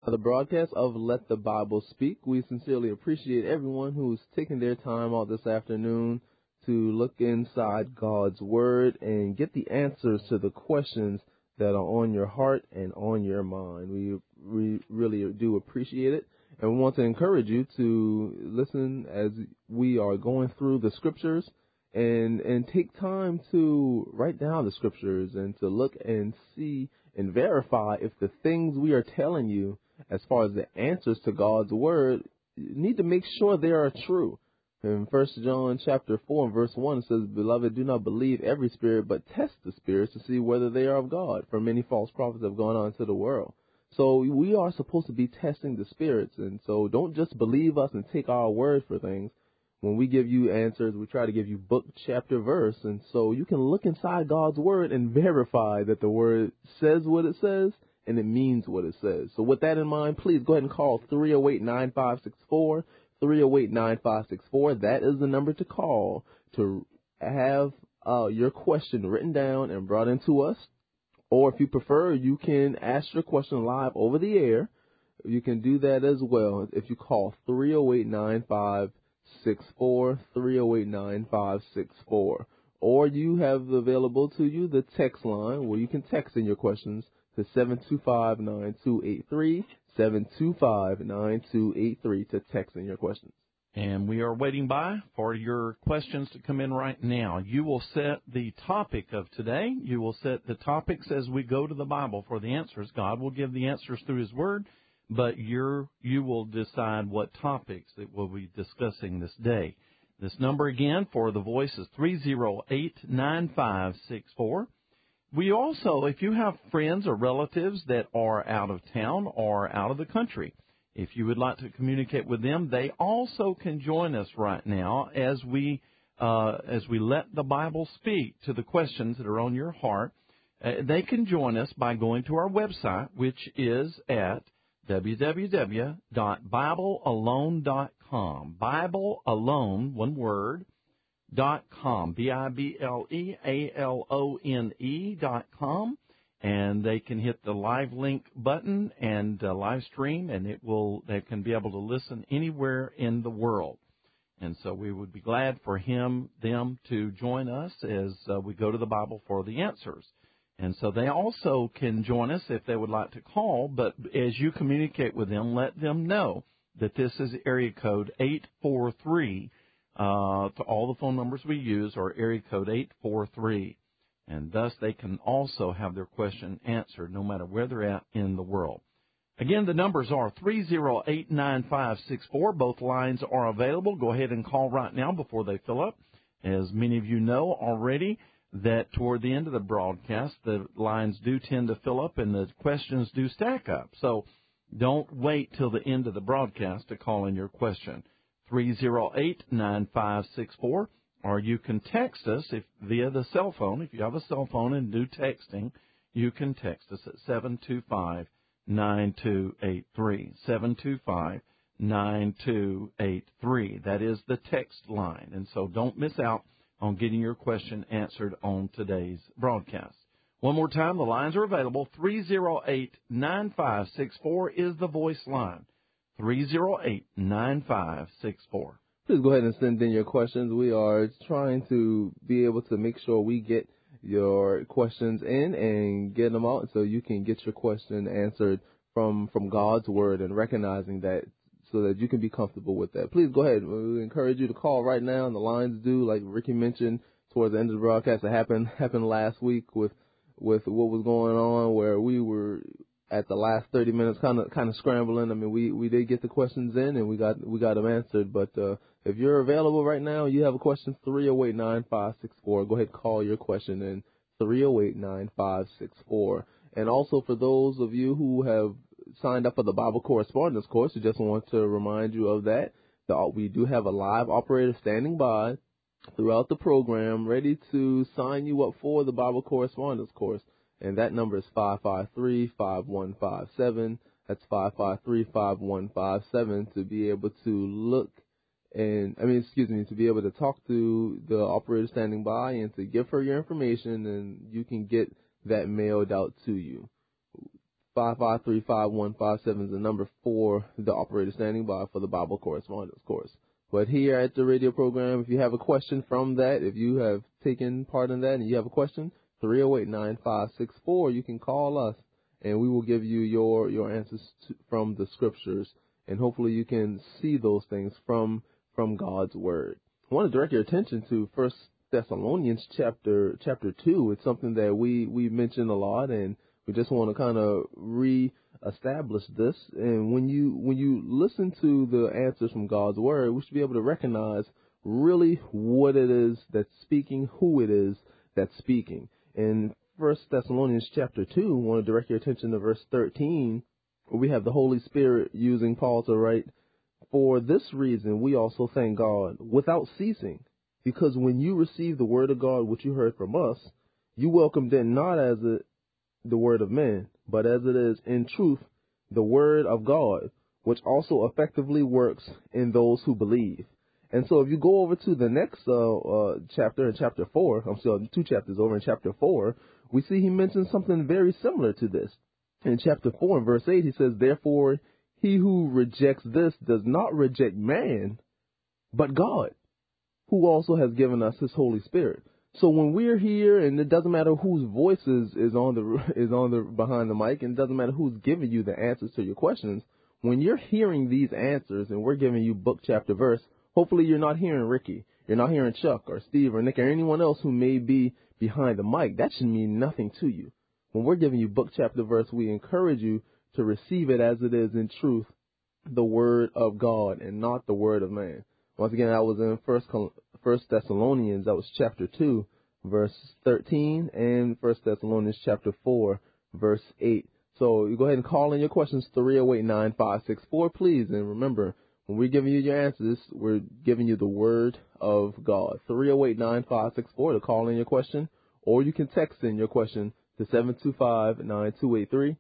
The broadcast of Let the Bible Speak. We sincerely appreciate everyone who's taken their time out this afternoon to look inside God's Word and get the answers to the questions that are on your heart and on your mind. We really do appreciate it, and we want to encourage you to listen as we are going through the Scriptures and take time to write down the Scriptures and to look and see and verify if the things we are telling you as far as the answers to God's Word, you need to make sure they are true. In 1 John chapter 4 and verse 1, it says, "Beloved, do not believe every spirit, but test the spirits to see whether they are of God. For many false prophets have gone on into the world." So we are supposed to be testing the spirits. And so don't just believe us and take our word for things. When we give you answers, we try to give you book, chapter, verse. And so you can look inside God's Word and verify that the Word says what it says and it means what it says. So with that in mind, please go ahead and call 308-9564, 308-9564. That is the number to call to have your question written down and brought into us. Or if you prefer, you can ask your question live over the air. You can do that as well if you call 308-9564, 308-9564. Or you have available to you the text line where you can text in your questions to 725-9283, 725-9283 to text in your questions. And we are waiting for your questions to come in right now. You will set the topic of today. You will set the topics as we go to the Bible for the answers. God will give the answers through His Word, but you will decide what topics that we'll be discussing this day. This number again for the voice is 308-9564. We also, if you have friends or relatives that are out of town or out of the country, if you would like to communicate with them, they also can join us right now as we let the Bible speak to the questions that are on your heart. They can join us by going to our website, which is at www.biblealone.com. Biblealone, one word, .com, BIBLEALONE.com, and they can hit the live link button and live stream, and they can be able to listen anywhere in the world. And so we would be glad for them to join us as we go to the Bible for the answers. And so they also can join us if they would like to call, but as you communicate with them, let them know that this is area code 843. To all the phone numbers we use are area code 843, and thus they can also have their question answered no matter where they're at in the world. Again, the numbers are 308-9564. Both lines are available. Go ahead and call right now before they fill up. As many of you know already, that toward the end of the broadcast, the lines do tend to fill up and the questions do stack up. So don't wait till the end of the broadcast to call in your question. 308-9564, or you can text us via the cell phone. If you have a cell phone and do texting, you can text us at 725-9283, 725-9283. That is the text line, and so don't miss out on getting your question answered on today's broadcast. One more time, the lines are available. 308-9564 is the voice line. 308-9564. Please go ahead and send in your questions. We are trying to be able to make sure we get your questions in and get them out so you can get your question answered from God's Word and recognizing that so that you can be comfortable with that. Please go ahead. We encourage you to call right now, and the lines do, like Ricky mentioned, towards the end of the broadcast. It happened last week with what was going on where we were at the last 30 minutes kind of scrambling. I mean, we did get the questions in and we got them answered. But if you're available right now, you have a question, 308-9564. Go ahead, call your question in, 308-9564. And also for those of you who have signed up for the Bible Correspondence Course, we just want to remind you of that. We do have a live operator standing by throughout the program, ready to sign you up for the Bible Correspondence Course. And that number is 553-5157. That's 553-5157 to be able to to be able to talk to the operator standing by and to give her your information, and you can get that mailed out to you. 553-5157 is the number for the operator standing by for the Bible correspondence course. But here at the radio program, if you have a question from that, if you have taken part in that and you have a question, 308-9564, you can call us and we will give you your answers from the scriptures. And hopefully you can see those things from God's word. I want to direct your attention to 1 Thessalonians chapter 2. It's something that we mention a lot, and we just want to kind of re-establish this. And when you listen to the answers from God's word, we should be able to recognize really what it is that's speaking, who it is that's speaking. In 1 Thessalonians chapter 2, I want to direct your attention to verse 13, where we have the Holy Spirit using Paul to write, "For this reason we also thank God without ceasing, because when you received the word of God which you heard from us, you welcomed it not as the word of men, but as it is in truth the word of God, which also effectively works in those who believe." And so if you go over to the next chapter, in chapter 4, I'm sorry, 2 chapters over in chapter 4, we see he mentions something very similar to this. In chapter 4 and verse 8, he says, "Therefore, he who rejects this does not reject man, but God, who also has given us his Holy Spirit." So when we're here, and it doesn't matter whose voice is on the behind the mic, and it doesn't matter who's giving you the answers to your questions, when you're hearing these answers and we're giving you book, chapter, verse, hopefully you're not hearing Ricky, you're not hearing Chuck or Steve or Nick or anyone else who may be behind the mic. That should mean nothing to you. When we're giving you book, chapter, verse, we encourage you to receive it as it is in truth, the word of God and not the word of man. Once again, I was in First Thessalonians, that was chapter 2, verse 13, and 1 Thessalonians chapter 4, verse 8. So you go ahead and call in your questions, 308-9564, please. And remember, when we're giving you your answers, we're giving you the word of God. 308-9564 to call in your question, or you can text in your question to 725-9283,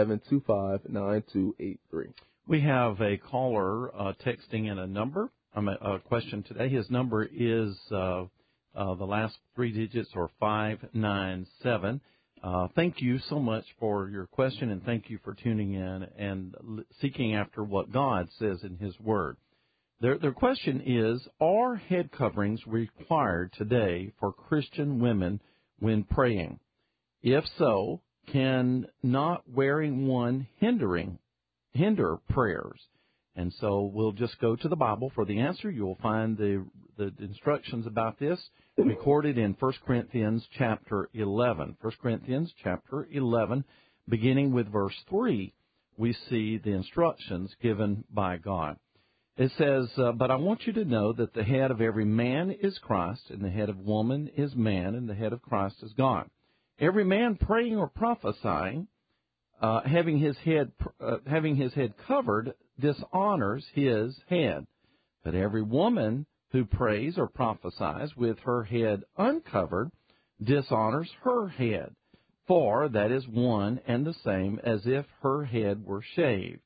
725-9283. We have a caller texting in a question today. His number is the last 3 digits are 597. Thank you so much for your question, and thank you for tuning in and seeking after what God says in His Word. Their question is, are head coverings required today for Christian women when praying? If so, can not wearing one hinder prayers? And so we'll just go to the Bible for the answer. You'll find the instructions about this recorded in 1 Corinthians chapter 11. 1 Corinthians chapter 11, beginning with verse 3, we see the instructions given by God. It says, "But I want you to know that the head of every man is Christ, and the head of woman is man, and the head of Christ is God. Every man praying or prophesying, having his head covered, dishonors his head. But every woman who prays or prophesies with her head uncovered dishonors her head, for that is one and the same as if her head were shaved."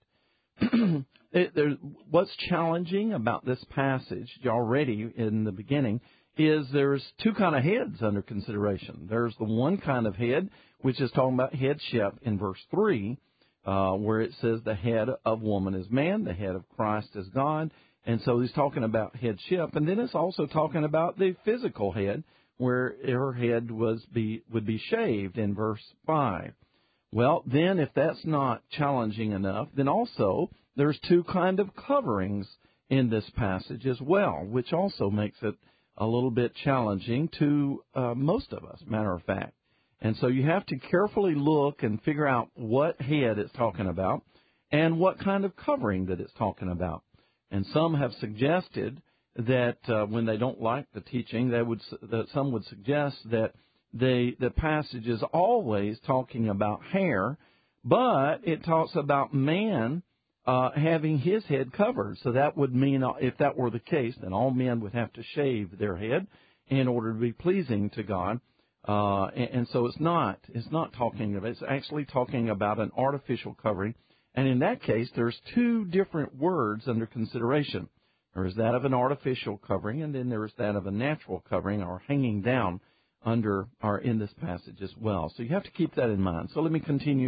What's challenging about this passage already in the beginning is there's two kind of heads under consideration. There's the one kind of head, which is talking about headship in verse 3, where it says the head of woman is man, the head of Christ is God. And so he's talking about headship. And then it's also talking about the physical head, where her head would be shaved in verse 5. Well, then if that's not challenging enough, then also there's two kind of coverings in this passage as well, which also makes it a little bit challenging to most of us, matter of fact. And so you have to carefully look and figure out what head it's talking about and what kind of covering that it's talking about. And some have suggested that when they don't like the teaching, that some would suggest that the passage is always talking about hair, but it talks about man having his head covered. So that would mean, if that were the case, then all men would have to shave their head in order to be pleasing to God. And so it's not talking about, it's actually talking about an artificial covering. And in that case, there's two different words under consideration. There is that of an artificial covering, and then there is that of a natural covering or hanging down under or in this passage as well. So you have to keep that in mind. So let me continue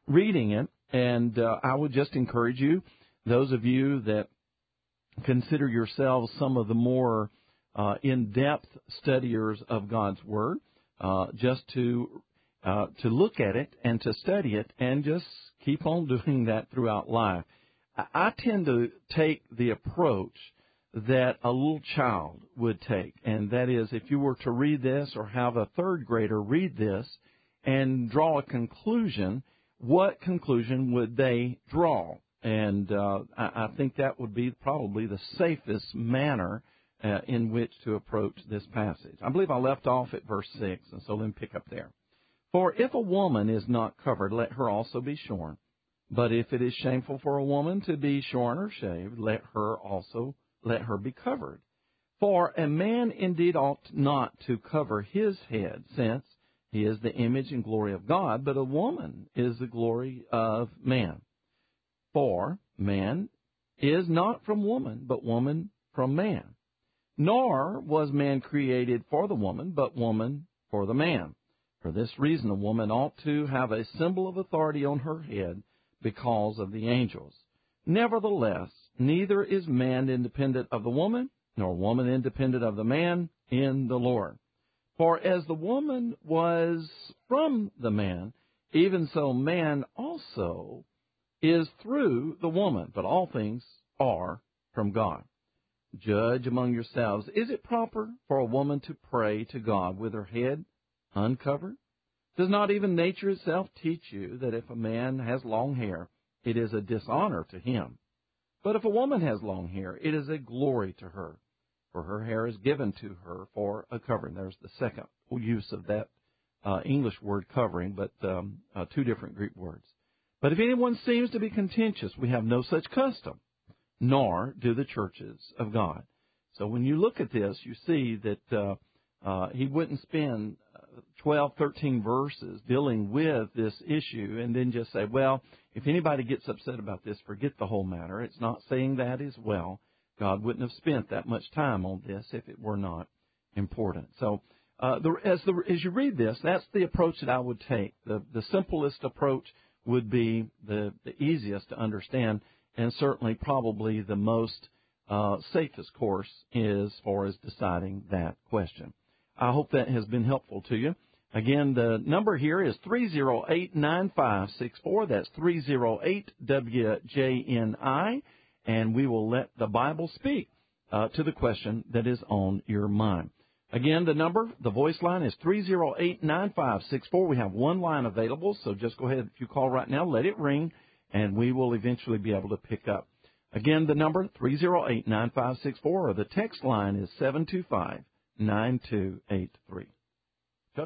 reading it. And I would just encourage you, those of you that consider yourselves some of the more in-depth studiers of God's Word, just to look at it and to study it and just keep on doing that throughout life. I tend to take the approach that a little child would take, and that is if you were to read this or have a third grader read this and draw a conclusion, what conclusion would they draw? And I think that would be probably the safest manner in which to approach this passage. I believe I left off at verse 6, and so let me pick up there. For if a woman is not covered, let her also be shorn. But if it is shameful for a woman to be shorn or shaved, let her be covered. For a man indeed ought not to cover his head, since he is the image and glory of God, but a woman is the glory of man. For man is not from woman, but woman from man. Nor was man created for the woman, but woman for the man. For this reason, a woman ought to have a symbol of authority on her head because of the angels. Nevertheless, neither is man independent of the woman, nor woman independent of the man in the Lord. For as the woman was from the man, even so man also is through the woman, but all things are from God. Judge among yourselves, is it proper for a woman to pray to God with her head uncovered? Does not even nature itself teach you that if a man has long hair, it is a dishonor to him? But if a woman has long hair, it is a glory to her, for her hair is given to her for a covering. There's the second use of that English word covering, but two different Greek words. But if anyone seems to be contentious, we have no such custom, nor do the churches of God. So when you look at this, you see that he wouldn't spend 12, 13 verses dealing with this issue and then just say, well, if anybody gets upset about this, forget the whole matter. It's not saying that as well. God wouldn't have spent that much time on this if it were not important. So as you read this, that's the approach that I would take. The simplest approach would be the easiest to understand, and certainly probably the most safest course as far as deciding that question. I hope that has been helpful to you. Again, the number here is 308-9564. That's 308-WJNI. And we will let the Bible speak to the question that is on your mind. Again, the number, the voice line is 308-9564. We have one line available, so just go ahead. If you call right now, let it ring, and we will eventually be able to pick up. Again, the number, 308-9564, or the text line is 725-9283. Chuck?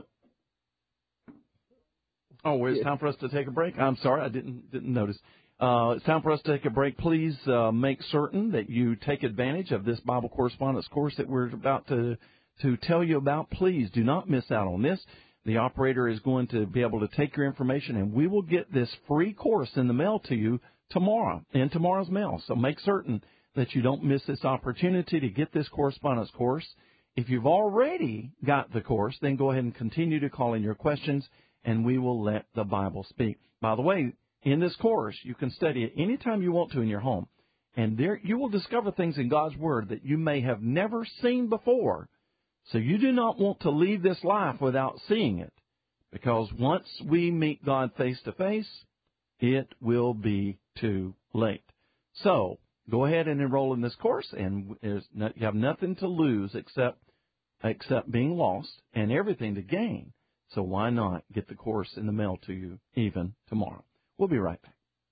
Oh, it's time for us to take a break. I'm sorry, I didn't notice. It's time for us to take a break. Please make certain that you take advantage of this Bible correspondence course that we're about to tell you about. Please do not miss out on this. The operator is going to be able to take your information, and we will get this free course in the mail to you tomorrow, in tomorrow's mail. So make certain that you don't miss this opportunity to get this correspondence course. If you've already got the course, then go ahead and continue to call in your questions, and we will let the Bible speak. By the way, in this course, you can study it anytime you want to in your home, and there you will discover things in God's Word that you may have never seen before. So you do not want to leave this life without seeing it, because once we meet God face to face, it will be too late. So go ahead and enroll in this course, and you have nothing to lose except being lost and everything to gain. So why not get the course in the mail to you even tomorrow? We'll be right back.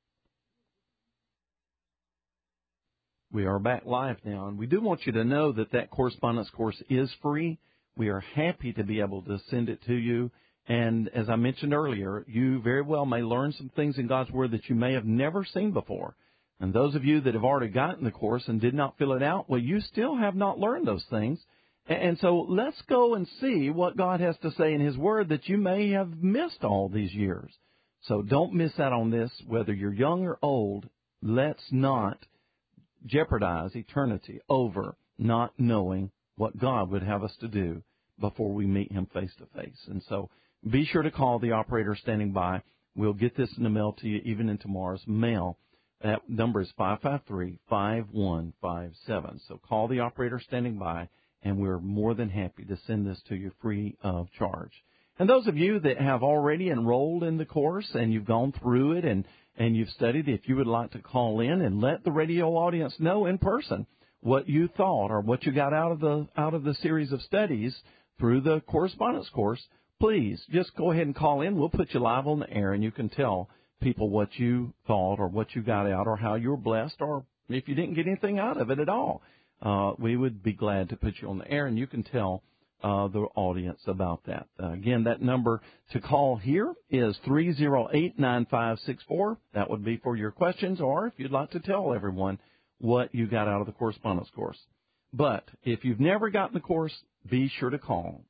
We are back live now, and we do want you to know that correspondence course is free. We are happy to be able to send it to you. And as I mentioned earlier, you very well may learn some things in God's Word that you may have never seen before. And those of you that have already gotten the course and did not fill it out, well, you still have not learned those things. And so let's go and see what God has to say in His Word that you may have missed all these years. So don't miss out on this, whether you're young or old. Let's not jeopardize eternity over not knowing what God would have us to do before we meet Him face to face. And so be sure to call the operator standing by we'll get this in the mail to you even in tomorrow's mail. That number is 553-5157. So call the operator standing by, and we're more than happy to send this to you free of charge. And those of you that have already enrolled in the course and you've gone through it and you've studied, if you would like to call in and let the radio audience know in person what you thought or what you got out of the series of studies through the correspondence course, please just go ahead and call in. We'll put you live on the air, and you can tell people what you thought or what you got out or how you were blessed, or if you didn't get anything out of it at all. We would be glad to put you on the air, and you can tell the audience about that. Again, that number to call here is 308-9564. That would be for your questions, or if you'd like to tell everyone what you got out of the correspondence course. But if you've never gotten the course, be sure to call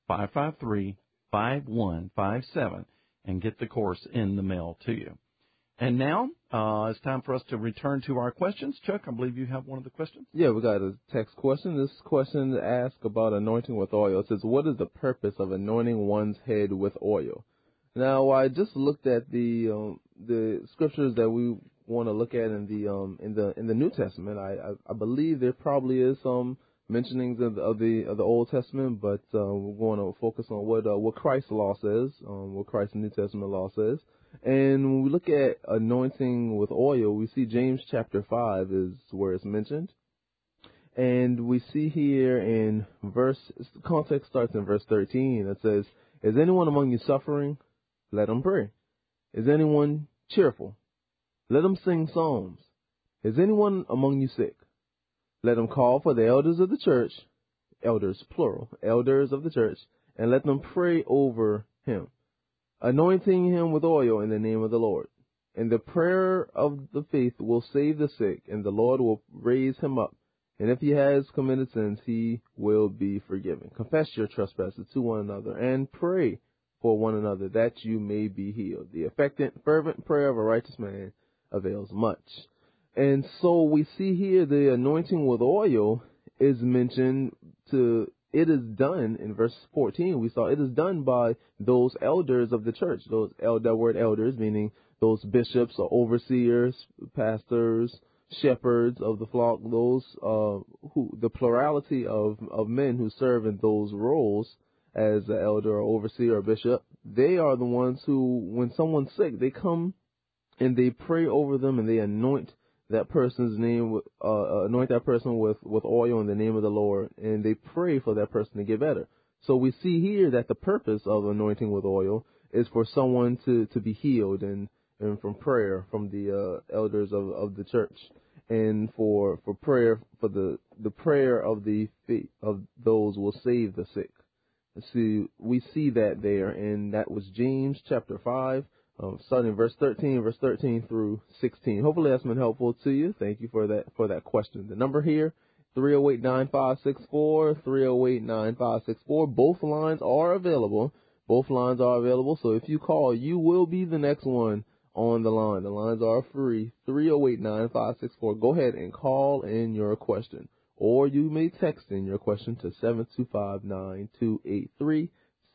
553-5157 and get the course in the mail to you. And now it's time for us to return to our questions. Chuck, I believe you have one of the questions. Yeah, we got a text question. This question asks about anointing with oil. It says, what is the purpose of anointing one's head with oil? Now, I just looked at the scriptures that we want to look at in the New Testament. I believe there probably is some mentionings of the Old Testament, but we're going to focus on what Christ's law says, what Christ's New Testament law says. And when we look at anointing with oil, we see James chapter 5 is where it's mentioned. And we see here in the context starts in verse 13. It says, is anyone among you suffering? Let him pray. Is anyone cheerful? Let him sing psalms. Is anyone among you sick? Let him call for the elders of the church, elders plural, elders of the church, and let them pray over him, anointing him with oil in the name of the Lord. And the prayer of the faith will save the sick, and the Lord will raise him up. And if he has committed sins, he will be forgiven. Confess your trespasses to one another, and pray for one another that you may be healed. The effective, fervent prayer of a righteous man avails much. And so we see here the anointing with oil is mentioned it is done in verse 14. We saw it is done by those elders of the church. That word elders meaning those bishops or overseers, pastors, shepherds of the flock, those the plurality of men who serve in those roles as an elder or overseer or bishop. They are the ones who, when someone's sick, they come and they pray over them and they anoint that person's name, anoint that person with oil in the name of the Lord, and they pray for that person to get better. So we see here that the purpose of anointing with oil is for someone to be healed and from prayer from the elders of the church, and for prayer, for the prayer of the faith of those will save the sick. See, we see that there, and that was James chapter 5. Starting verse 13 through 16. Hopefully that's been helpful to you. Thank you for that question. The number here, 308-9564, 308-9564. Both lines are available. So if you call, you will be the next one on the line. The lines are free. 308-9564. Go ahead and call in your question. Or you may text in your question to 725-9283,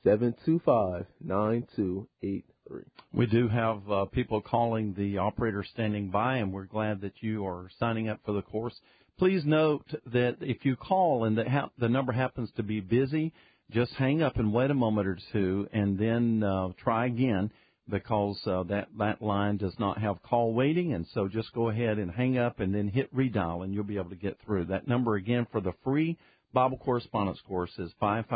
725-9283. We do have people calling the operator standing by, and we're glad that you are signing up for the course. Please note that if you call and the number happens to be busy, just hang up and wait a moment or two and then try again, because that line does not have call waiting. And so just go ahead and hang up and then hit redial, and you'll be able to get through. That number again for the free Bible correspondence course is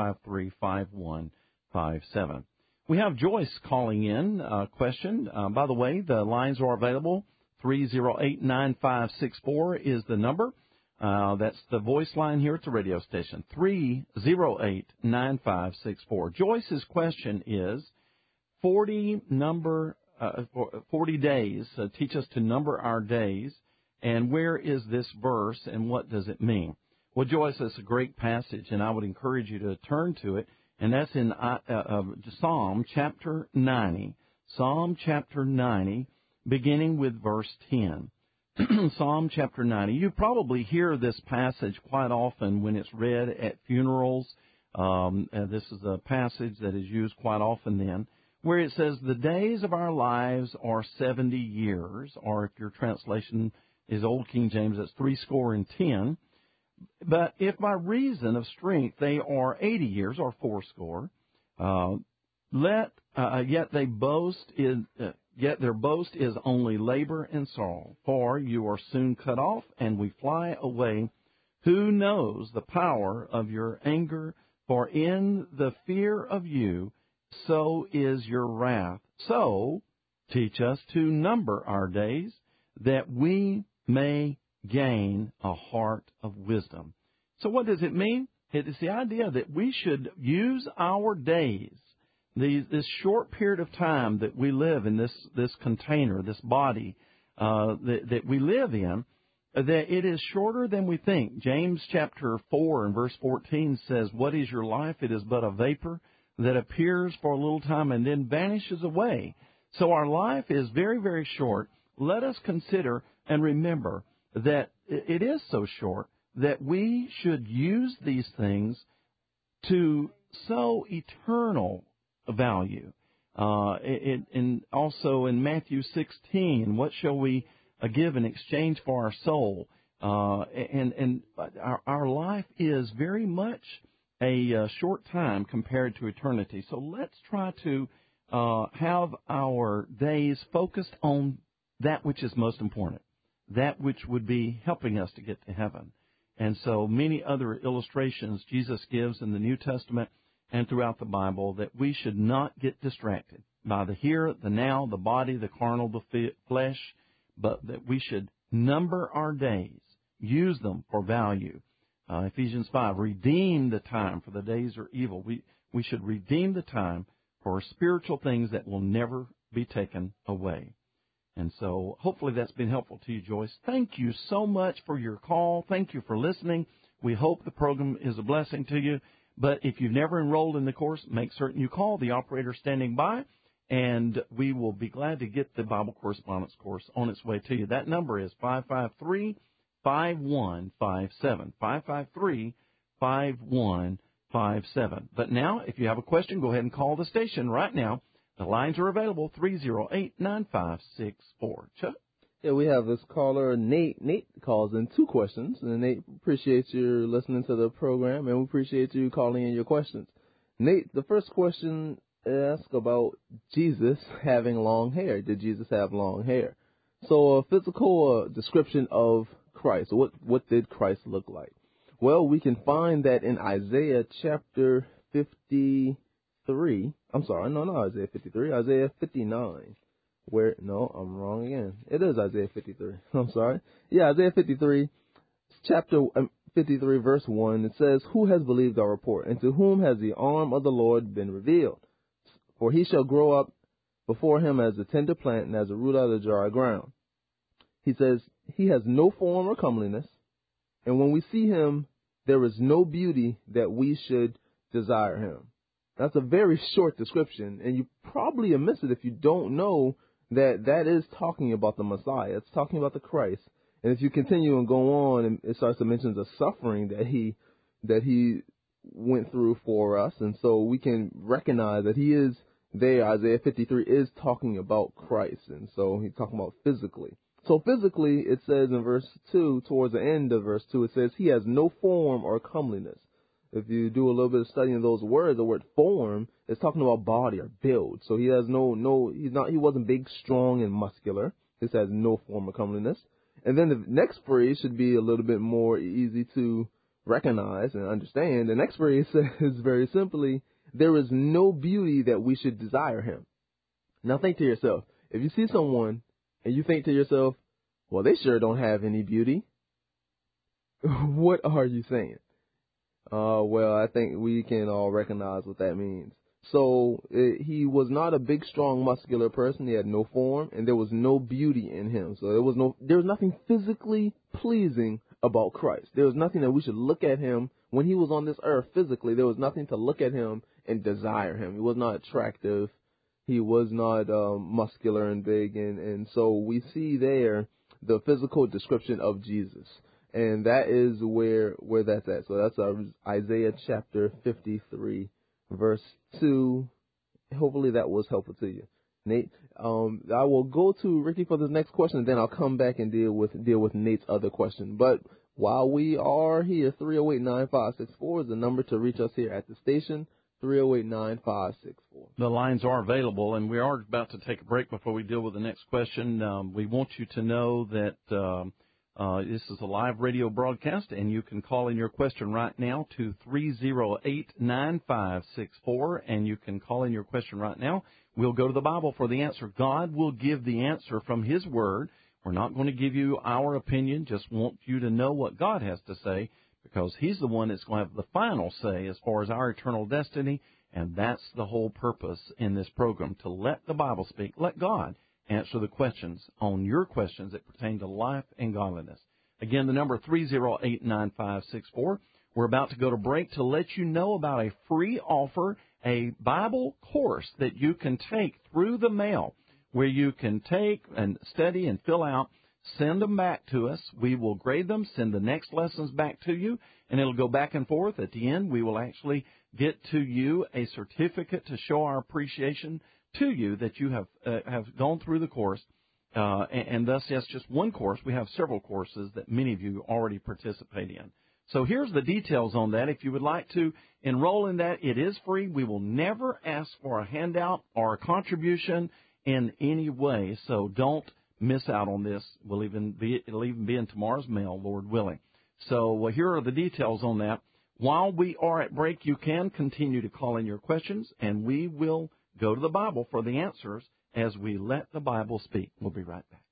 553-5157. We have Joyce calling in a question. By the way, the lines are available. 308-9564 is the number. That's the voice line here at the radio station. 308-9564. Joyce's question is 40 days. Teach us to number our days. And where is this verse and what does it mean? Well, Joyce, it's a great passage, and I would encourage you to turn to it. And that's in Psalm chapter 90. Psalm chapter 90, beginning with verse 10. Psalm chapter 90. You probably hear this passage quite often when it's read at funerals. This is a passage that is used quite often then. where it says, the days of our lives are 70 years, or if your translation is Old King James, that's 70. But if by reason of strength they are 80 years, or fourscore, yet their boast is only labor and sorrow. For you are soon cut off, and we fly away. Who knows the power of your anger? For in the fear of you, so is your wrath. So teach us to number our days, that we may gain a heart of wisdom. So what does it mean? It is the idea that we should use our days, this short period of time that we live in this container, this body that we live in, that it is shorter than we think. James chapter 4 and verse 14 says, what is your life? It is but a vapor that appears for a little time and then vanishes away. So our life is very, very short. Let us consider and remember that it is so short that we should use these things to sow eternal value. And also in Matthew 16, what shall we give in exchange for our soul? And our life is very much a short time compared to eternity. So let's try to have our days focused on that which is most important, that which would be helping us to get to heaven. And so many other illustrations Jesus gives in the New Testament and throughout the Bible, that we should not get distracted by the here, the now, the body, the carnal, the flesh, but that we should number our days, use them for value. Ephesians 5, redeem the time, for the days are evil. We should redeem the time for spiritual things that will never be taken away. And so hopefully that's been helpful to you, Joyce. Thank you so much for your call. Thank you for listening. We hope the program is a blessing to you. But if you've never enrolled in the course, make certain you call the operator standing by, and we will be glad to get the Bible correspondence course on its way to you. That number is 553-5157, 553-5157. But now, if you have a question, go ahead and call the station right now. The lines are available, 308-9564. Chuck? Yeah, we have this caller, Nate. Nate calls in two questions. And Nate, appreciate you listening to the program, and we appreciate you calling in your questions. Nate, the first question asks about Jesus having long hair. Did Jesus have long hair? So a physical description of Christ. What did Christ look like? Well, we can find that in Isaiah chapter 53. I'm sorry, no, not Isaiah 53, Isaiah 59. I'm wrong again. It is Isaiah 53. I'm sorry. Yeah, Isaiah 53, chapter 53, verse 1. It says, who has believed our report, and to whom has the arm of the Lord been revealed? For he shall grow up before him as a tender plant and as a root out of the dry ground. He says, he has no form or comeliness, and when we see him, there is no beauty that we should desire him. That's a very short description, and you probably miss it if you don't know that is talking about the Messiah. It's talking about the Christ. And if you continue and go on, and it starts to mention the suffering that he went through for us, and so we can recognize that he is there. Isaiah 53 is talking about Christ, and so he's talking about physically. So physically, it says in verse 2, towards the end of verse 2, it says, he has no form or comeliness. If you do a little bit of studying those words, the word form is talking about body or build. So he has he wasn't big, strong, and muscular. This has no form or comeliness. And then the next phrase should be a little bit more easy to recognize and understand. The next phrase says very simply, there is no beauty that we should desire him. Now think to yourself, if you see someone and you think to yourself, well, they sure don't have any beauty, what are you saying? Well, I think we can all recognize what that means. So he was not a big, strong, muscular person. He had no form, and there was no beauty in him. So there was nothing physically pleasing about Christ. There was nothing that we should look at him when he was on this earth physically. There was nothing to look at him and desire him. He was not attractive. He was not muscular and big, and so we see there the physical description of Jesus. And that is where that's at. So that's Isaiah chapter 53, verse 2 hopefully that was helpful to you. Nate, I will go to Ricky for the next question, and then I'll come back and deal with Nate's other question. But while we are here, 308-9564 is the number to reach us here at the station, 308-9564. The lines are available, and we are about to take a break before we deal with the next question. We want you to know that this is a live radio broadcast, and you can call in your question right now to 308-9564, and you can call in your question right now. We'll go to the Bible for the answer. God will give the answer from His Word. We're not going to give you our opinion, just want you to know what God has to say, because He's the one that's going to have the final say as far as our eternal destiny, and that's the whole purpose in this program, to let the Bible speak. Let God answer the questions on your questions that pertain to life and godliness. Again, the number 308-9564. We're about to go to break to let you know about a free offer, a Bible course that you can take through the mail, where you can take and study and fill out, send them back to us. We will grade them, send the next lessons back to you, and it'll go back and forth. At the end, we will actually get to you a certificate to show our appreciation to you that you have gone through the course. And thus, yes, just one course. We have several courses that many of you already participate in. So here's the details on that. If you would like to enroll in that, it is free. We will never ask for a handout or a contribution in any way. So don't miss out on this. It'll even be in tomorrow's mail, Lord willing. So here are the details on that. While we are at break, you can continue to call in your questions, and we will go to the Bible for the answers as we let the Bible speak. We'll be right back.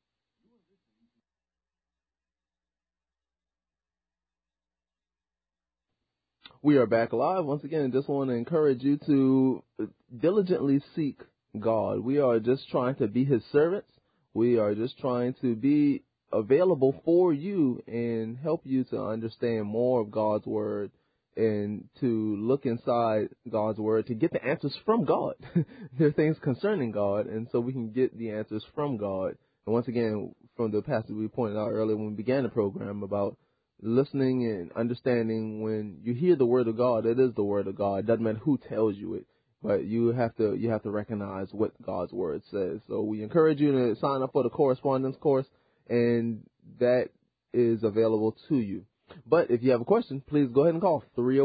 We are back live. Once again, just want to encourage you to diligently seek God. We are just trying to be His servants. We are just trying to be available for you and help you to understand more of God's Word and to look inside God's Word to get the answers from God. There are things concerning God, and so we can get the answers from God. And once again, from the passage we pointed out earlier when we began the program about listening and understanding, when you hear the Word of God, it is the Word of God. It doesn't matter who tells you it, but you have to recognize what God's Word says. So we encourage you to sign up for the correspondence course, and that is available to you. But if you have a question, please go ahead and call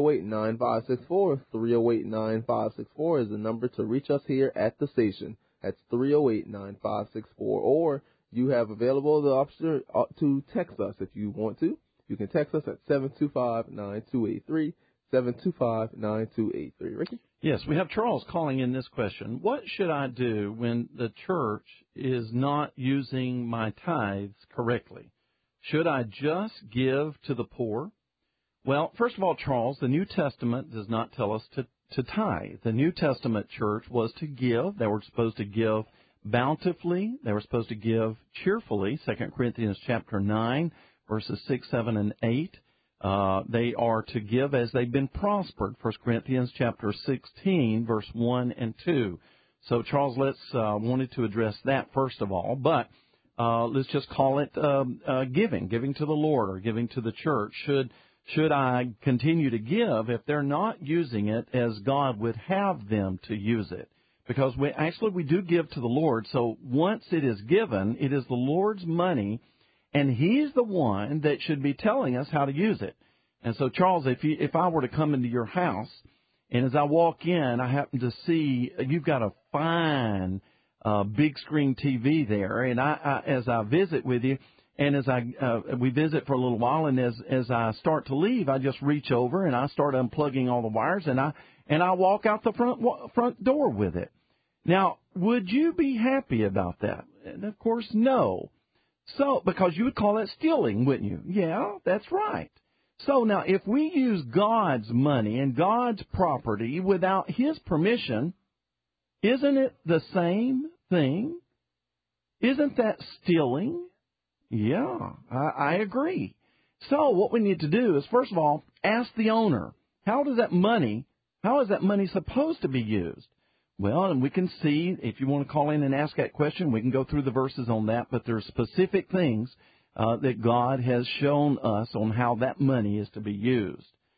308-9564. 308-9564 is the number to reach us here at the station. That's 308-9564. Or you have available the option to text us if you want to. You can text us at 725-9283, 725-9283. Ricky? Yes, we have Charles calling in this question. What should I do when the church is not using my tithes correctly? Should I just give to the poor? Well, first of all, Charles, the New Testament does not tell us to tithe. The New Testament church was to give. They were supposed to give bountifully. They were supposed to give cheerfully, 2 Corinthians chapter 9, verses 6, 7, and 8. They are to give as they've been prospered, 1 Corinthians chapter 16, verse 1 and 2. So, Charles, wanted to address that first of all, but let's just call it giving to the Lord or giving to the church. Should I continue to give if they're not using it as God would have them to use it? Because we do give to the Lord, so once it is given, it is the Lord's money, and He's the one that should be telling us how to use it. And so, Charles, if I were to come into your house, and as I walk in, I happen to see you've got a fine big screen TV there, and as I visit with you, and as we visit for a little while, and as I start to leave, I just reach over and I start unplugging all the wires, and I walk out the front door with it. Now, would you be happy about that? And of course, no. So, because you would call that stealing, wouldn't you? Yeah, that's right. So now, if we use God's money and God's property without His permission, isn't it the same thing? Isn't that stealing? Yeah, I agree. So what we need to do is, first of all, ask the owner, how is that money supposed to be used? Well, and we can see, if you want to call in and ask that question, we can go through the verses on that, but there are specific things that God has shown us on how that money is to be used.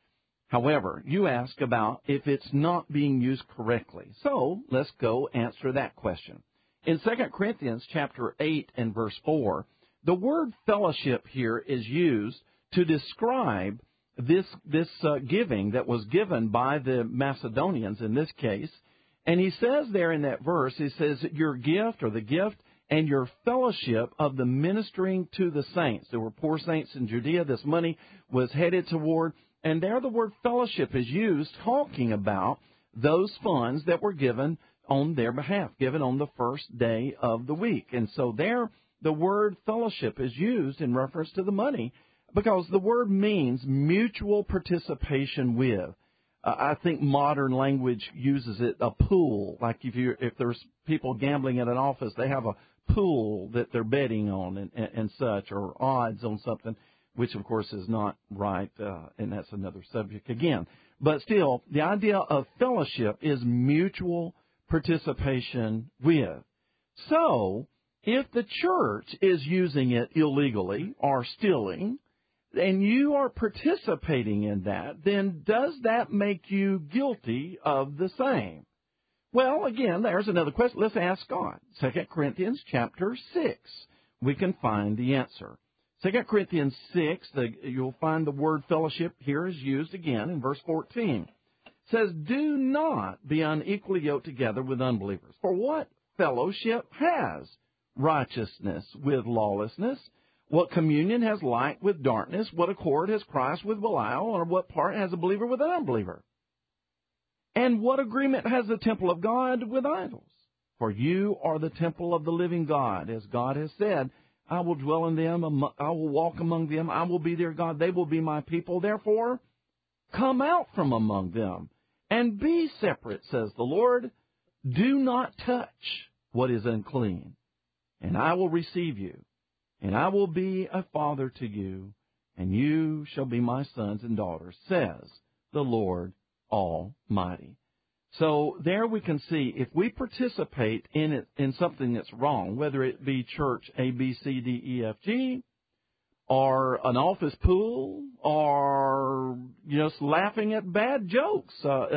However, you ask about if it's not being used correctly. So let's go answer that question. In 2 Corinthians chapter 8 and verse 4, the word fellowship here is used to describe this giving that was given by the Macedonians in this case. And he says there in that verse, he says, your gift or the gift and your fellowship of the ministering to the saints. There were poor saints in Judea. This money was headed toward. And there the word fellowship is used talking about those funds that were given on their behalf, given on the first day of the week. And so there the word fellowship is used in reference to the money because the word means mutual participation with. I think modern language uses it, a pool. Like if there's people gambling at an office, they have a pool that they're betting on and such, or odds on something, which of course is not right, and that's another subject again. But still, the idea of fellowship is mutual participation with. So, if the church is using it illegally or stealing, and you are participating in that, then does that make you guilty of the same? Well, again, there's another question. Let's ask God. 2 Corinthians chapter 6. We can find the answer. 2 Corinthians 6, you'll find the word fellowship here is used again in verse 14. It says, do not be unequally yoked together with unbelievers. For what fellowship has righteousness with lawlessness? What communion has light with darkness? What accord has Christ with Belial? Or what part has a believer with an unbeliever? And what agreement has the temple of God with idols? For you are the temple of the living God. As God has said, I will dwell in them, I will walk among them, I will be their God, they will be my people. Therefore, come out from among them and be separate, says the Lord. Do not touch what is unclean, and I will receive you. And I will be a father to you, and you shall be my sons and daughters, says the Lord Almighty. So there we can see if we participate in something that's wrong, whether it be church A, B, C, D, E, F, G, or an office pool, or just laughing at bad jokes,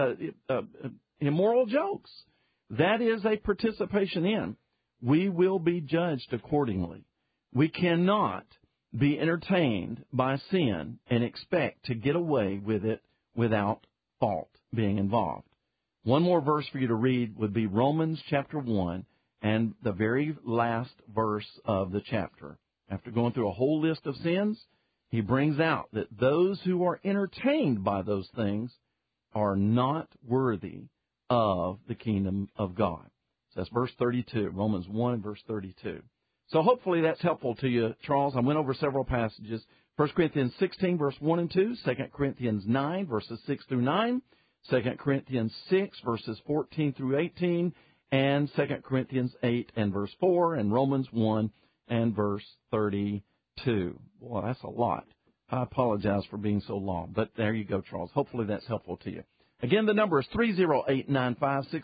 immoral jokes, that is a participation in. We will be judged accordingly. We cannot be entertained by sin and expect to get away with it without fault being involved. One more verse for you to read would be Romans chapter 1 and the very last verse of the chapter. After going through a whole list of sins, he brings out that those who are entertained by those things are not worthy of the kingdom of God. So that's verse 32, Romans 1 verse 32. So hopefully that's helpful to you, Charles. I went over several passages. 1 Corinthians 16, verse 1 and 2, 2 Corinthians 9, verses 6 through 9, 2 Corinthians 6, verses 14 through 18, and 2 Corinthians 8 and verse 4, and Romans 1 and verse 32. Boy, that's a lot. I apologize for being so long, but there you go, Charles. Hopefully that's helpful to you. Again, the number is 308-9564,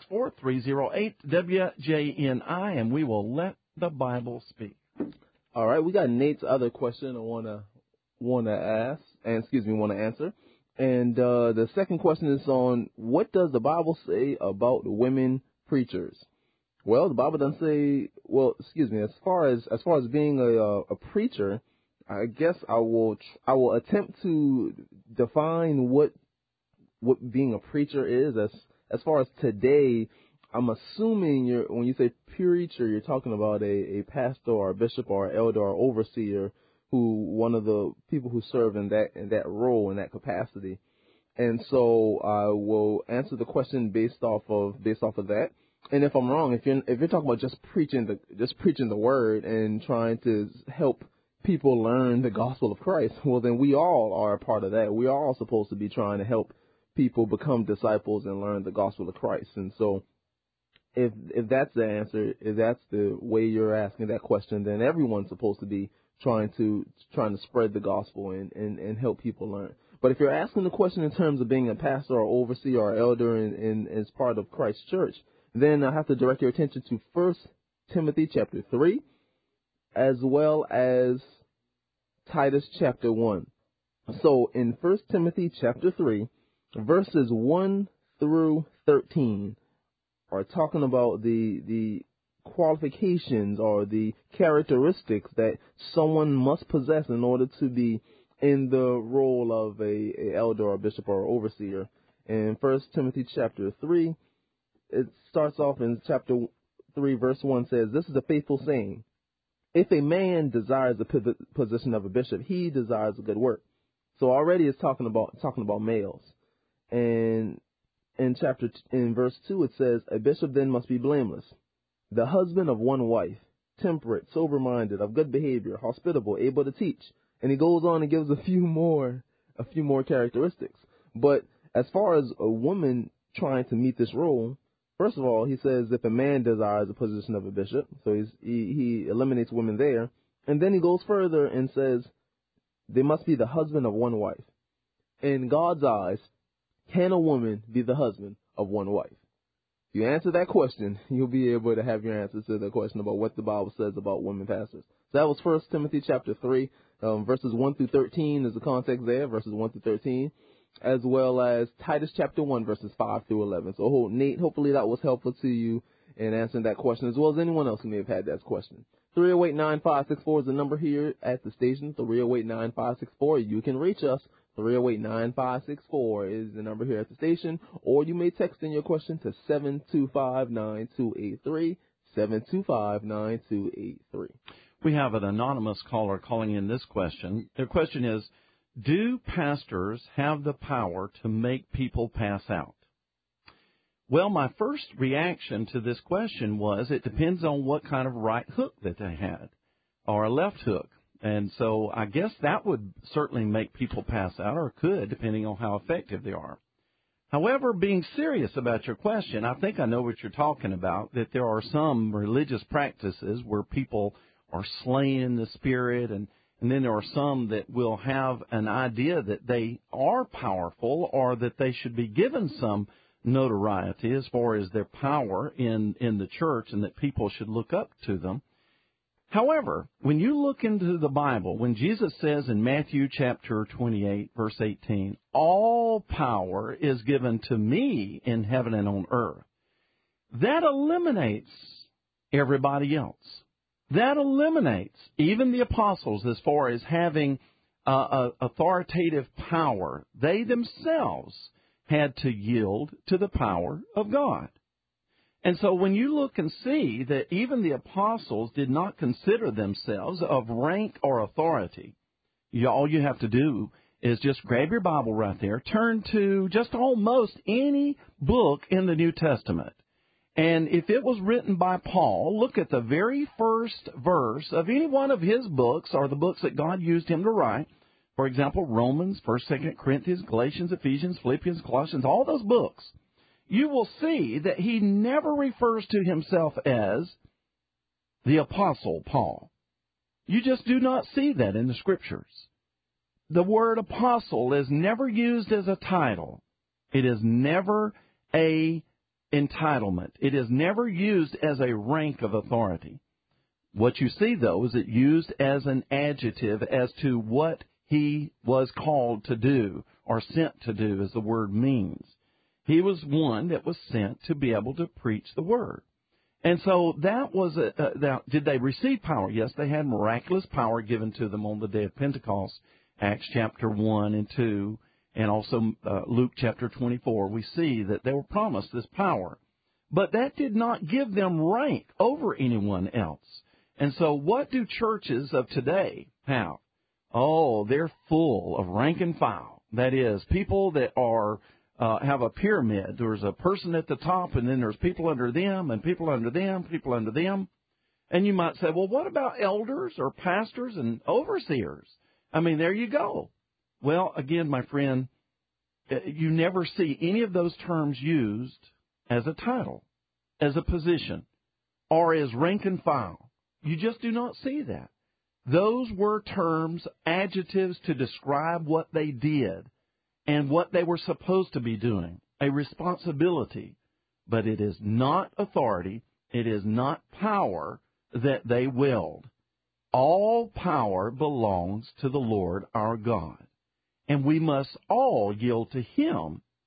308-WJNI, and we will let the Bible speak. All right, we got Nate's other question I want to answer. And the second question is on what does the Bible say about women preachers? Well, the Bible doesn't say. Well, as far as being a preacher, I guess I will attempt to define what being a preacher is. As far as today, I'm assuming when you say preacher, you're talking about a pastor or a bishop or an elder or overseer, one of the people who serve in that role, in that capacity. And so I will answer the question based off of that. And if I'm wrong, if you're talking about just preaching the word and trying to help people learn the gospel of Christ, well, then we all are a part of that. We are all supposed to be trying to help people become disciples and learn the gospel of Christ. And so if that's the answer, if that's the way you're asking that question, then everyone's supposed to be trying to spread the gospel and help people learn. But if you're asking the question in terms of being a pastor or overseer or elder and as part of Christ's church, then I have to direct your attention to 1 Timothy chapter 3, as well as Titus chapter 1. So in 1 Timothy chapter 3, verses 1 through 13 are talking about the qualifications or the characteristics that someone must possess in order to be in the role of a elder or bishop or overseer. In 1 Timothy chapter 3, it starts off in chapter 3, verse 1 says, "This is a faithful saying. If a man desires the position of a bishop, he desires a good work." So already it's talking about males. And in verse 2 it says, "A bishop then must be blameless, the husband of one wife, temperate, sober-minded, of good behavior, hospitable, able to teach." And he goes on and gives a few more characteristics. But as far as a woman trying to meet this role, first of all, he says if a man desires the position of a bishop, so he eliminates women there. And then he goes further and says they must be the husband of one wife. In God's eyes, can a woman be the husband of one wife? If you answer that question, you'll be able to have your answer to the question about what the Bible says about women pastors. So that was 1 Timothy chapter 3, verses 1 through 13 is the context there, verses 1 through 13, as well as Titus chapter 1, verses 5 through 11. So, Nate, hopefully that was helpful to you in answering that question, as well as anyone else who may have had that question. 308-9564 is the number here at the station, 308-9564. You can reach us. 308-9564 is the number here at the station, or you may text in your question to 725-9283, 725-9283. We have an anonymous caller calling in this question. Their question is, do pastors have the power to make people pass out? Well, my first reaction to this question was it depends on what kind of right hook that they had, or a left hook. And so I guess that would certainly make people pass out, or could, depending on how effective they are. However, being serious about your question, I think I know what you're talking about, that there are some religious practices where people are slain in the spirit, and then there are some that will have an idea that they are powerful or that they should be given some notoriety as far as their power in the church and that people should look up to them. However, when you look into the Bible, when Jesus says in Matthew chapter 28, verse 18, all power is given to me in heaven and on earth, that eliminates everybody else. That eliminates even the apostles as far as having authoritative power. They themselves had to yield to the power of God. And so when you look and see that even the apostles did not consider themselves of rank or authority, all you have to do is just grab your Bible right there, turn to just almost any book in the New Testament. And if it was written by Paul, look at the very first verse of any one of his books or the books that God used him to write. For example, Romans, 1st, 2nd Corinthians, Galatians, Ephesians, Philippians, Colossians, all those books. You will see that he never refers to himself as the Apostle Paul. You just do not see that in the Scriptures. The word apostle is never used as a title. It is never a entitlement. It is never used as a rank of authority. What you see, though, is it used as an adjective as to what he was called to do or sent to do, as the word means. He was one that was sent to be able to preach the word. And so that was, did they receive power? Yes, they had miraculous power given to them on the day of Pentecost, Acts chapter 1 and 2, and also Luke chapter 24. We see that they were promised this power. But that did not give them rank over anyone else. And so what do churches of today have? Oh, they're full of rank and file. That is, people that are have a pyramid. There's a person at the top, and then there's people under them, and people under them, people under them. And you might say, well, what about elders or pastors and overseers? I mean, there you go. Well, again, my friend, you never see any of those terms used as a title, as a position, or as rank and file. You just do not see that. Those were terms, adjectives to describe what they did and what they were supposed to be doing, a responsibility. But it is not authority, it is not power that they wield. All power belongs to the Lord our God, and we must all yield to Him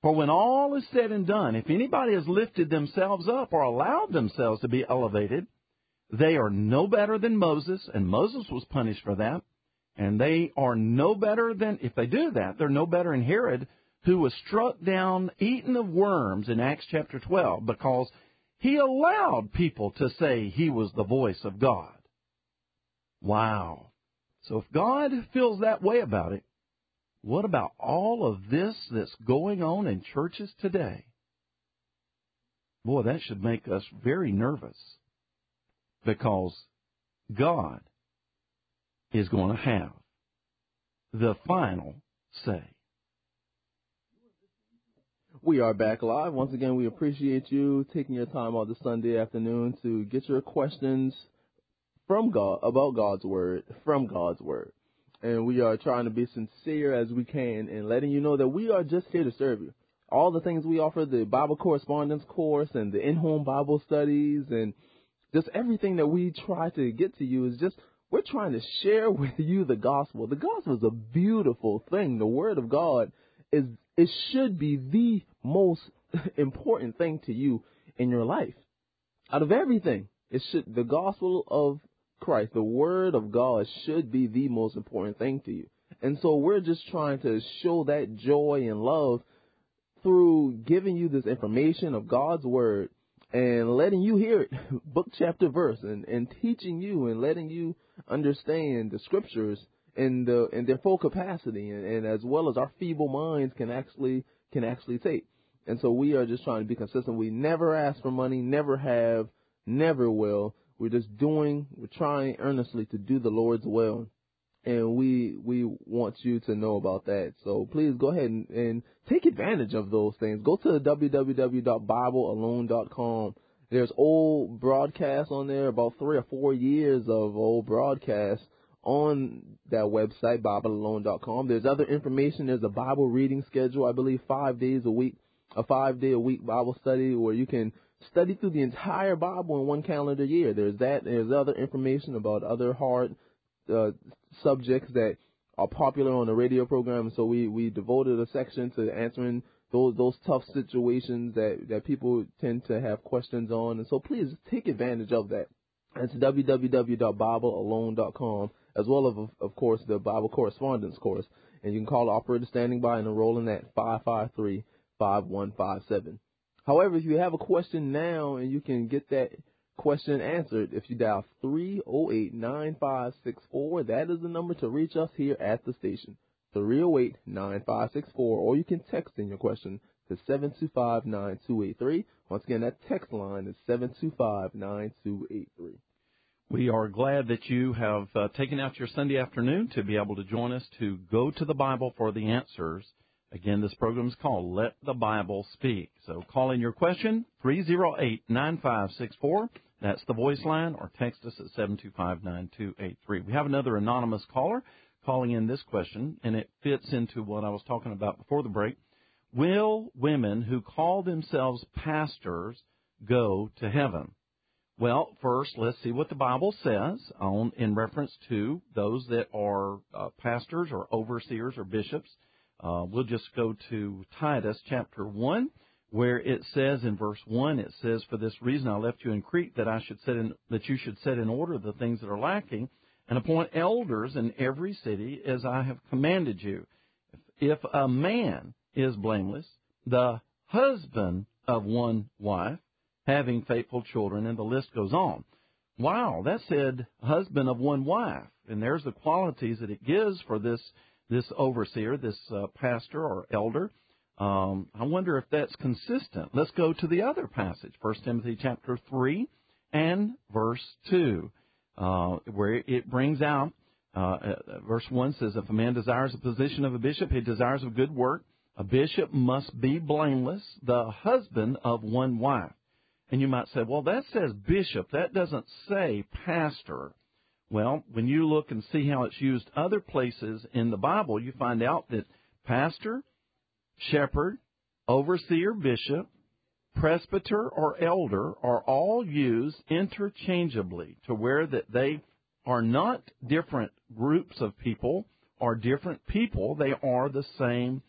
For when all is said and done, if anybody has lifted themselves up or allowed themselves to be elevated, they are no better than Moses, and Moses was punished for that. And they are no better than, if they do that, they're no better than Herod, who was struck down, eaten of worms in Acts chapter 12, because he allowed people to say he was the voice of God. Wow. So if God feels that way about it, what about all of this that's going on in churches today? Boy, that should make us very nervous, because God is going to have the final say. We are back live. Once again, we appreciate you taking your time on this Sunday afternoon to get your questions from God, about God's Word, from God's Word. And we are trying to be sincere as we can in letting you know that we are just here to serve you. All the things we offer, the Bible correspondence course and the in-home Bible studies and just everything that we try to get to you is just, we're trying to share with you the gospel. The gospel is a beautiful thing. The Word of God it should be the most important thing to you in your life. Out of everything, the gospel of Christ, the Word of God, should be the most important thing to you. And so we're just trying to show that joy and love through giving you this information of God's Word and letting you hear it, book, chapter, verse, and teaching you and letting you understand the Scriptures in their full capacity, and as well as our feeble minds can actually take. And so we are just trying to be consistent. We never ask for money, never have, never will. We're trying earnestly to do the Lord's will, and we want you to know about that. So please go ahead and take advantage of those things. Go to www.biblealone.com. There's old broadcasts on there, about 3 or 4 years of old broadcasts on that website, BibleAlone.com. There's other information. There's a Bible reading schedule, I believe 5 days a week, a 5-day-a-week Bible study where you can study through the entire Bible in one calendar year. There's that. There's other information about other hard subjects that are popular on the radio program. So we devoted a section to answering those tough situations that people tend to have questions on. And so please take advantage of that. It's www.biblealone.com, as well as, of course, the Bible correspondence course. And you can call the operator standing by and enroll in that 553-5157. However, if you have a question now and you can get that question answered, if you dial 308-9564, that is the number to reach us here at the station, 308-9564, or you can text in your question to 725-9283. Once again, that text line is 725-9283. We are glad that you have taken out your Sunday afternoon to be able to join us to go to the Bible for the answers. Again, this program is called Let the Bible Speak. So call in your question, 308-9564. That's the voice line, or text us at 725-9283. We have another anonymous caller calling in this question, and it fits into what I was talking about before the break. Will women who call themselves pastors go to heaven? Well, first, let's see what the Bible says in reference to those that are pastors or overseers or bishops. We'll just go to Titus chapter 1, where it says in verse 1, it says, "For this reason I left you in Crete, that you should set in order the things that are lacking, and appoint elders in every city as I have commanded you. If a man is blameless, the husband of one wife, having faithful children," and the list goes on. Wow, that said husband of one wife, and there's the qualities that it gives for this overseer, this pastor or elder. I wonder if that's consistent. Let's go to the other passage, 1 Timothy chapter 3 and verse 2, where it brings out, verse 1 says, "If a man desires the position of a bishop, he desires a good work. A bishop must be blameless, the husband of one wife." And you might say, well, that says bishop. That doesn't say pastor. Well, when you look and see how it's used other places in the Bible, you find out that pastor, shepherd, overseer, bishop, presbyter, or elder are all used interchangeably, to where that they are not different groups of people or different people. They are the same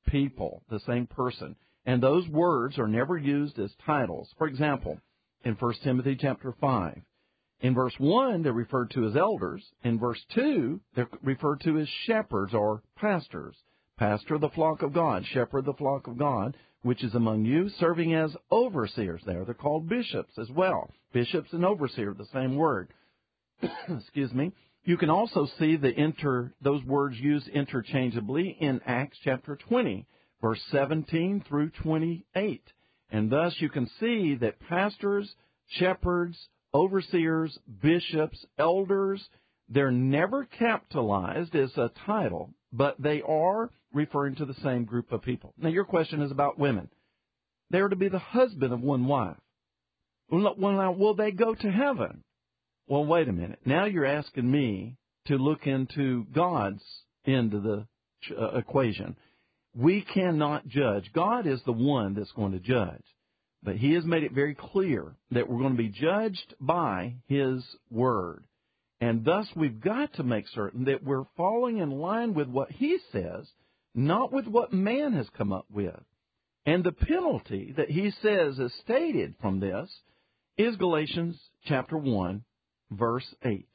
people, the same person. And those words are never used as titles. For example, in 1 Timothy chapter 5, in verse 1, they're referred to as elders. In verse 2, they're referred to as shepherds or pastors. Pastor of the flock of God, shepherd of the flock of God, which is among you, serving as overseers there. They're called bishops as well. Bishops and overseer, the same word. Excuse me. You can also see those words used interchangeably in Acts chapter 20, verse 17 through 28. And thus you can see that pastors, shepherds, overseers, bishops, elders, they're never capitalized as a title, but they are referring to the same group of people. Now, your question is about women. They are to be the husband of one wife. Well, now, will they go to heaven? Well, wait a minute. Now you're asking me to look into God's end of the equation. We cannot judge. God is the one that's going to judge. But He has made it very clear that we're going to be judged by His Word. And thus we've got to make certain that we're falling in line with what He says, not with what man has come up with. And the penalty that He says is stated from this is Galatians chapter 1, verse 8.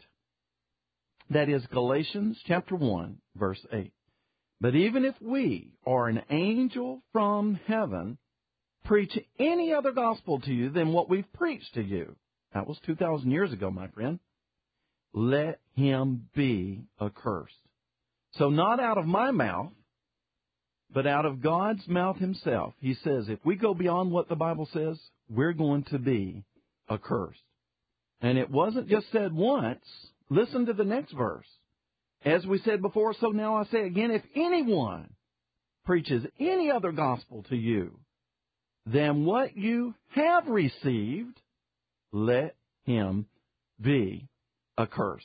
That is Galatians chapter 1, verse 8. But even if we or an angel from heaven preach any other gospel to you than what we've preached to you, that was 2,000 years ago, my friend, let him be accursed. So not out of my mouth, but out of God's mouth Himself, He says, if we go beyond what the Bible says, we're going to be accursed. And it wasn't just said once. Listen to the next verse. As we said before, so now I say again, if anyone preaches any other gospel to you than what you have received, let him be accursed.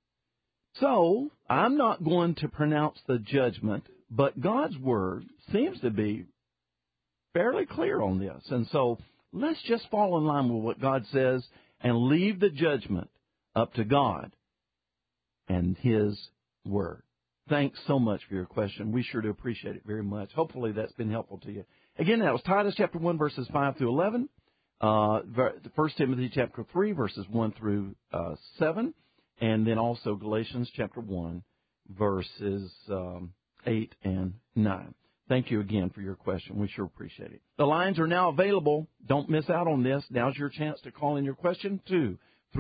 So, I'm not going to pronounce the judgment, but God's Word seems to be fairly clear on this. And so, let's just fall in line with what God says and leave the judgment up to God and His Word. Thanks so much for your question. We sure do appreciate it very much. Hopefully that's been helpful to you. Again, that was Titus chapter 1, verses 5 through 11. 1 Timothy chapter 3, verses 1 through 7. And then also Galatians chapter 1, verses 8 and 9. Thank you again for your question. We sure appreciate it. The lines are now available. Don't miss out on this. Now's your chance to call in your question to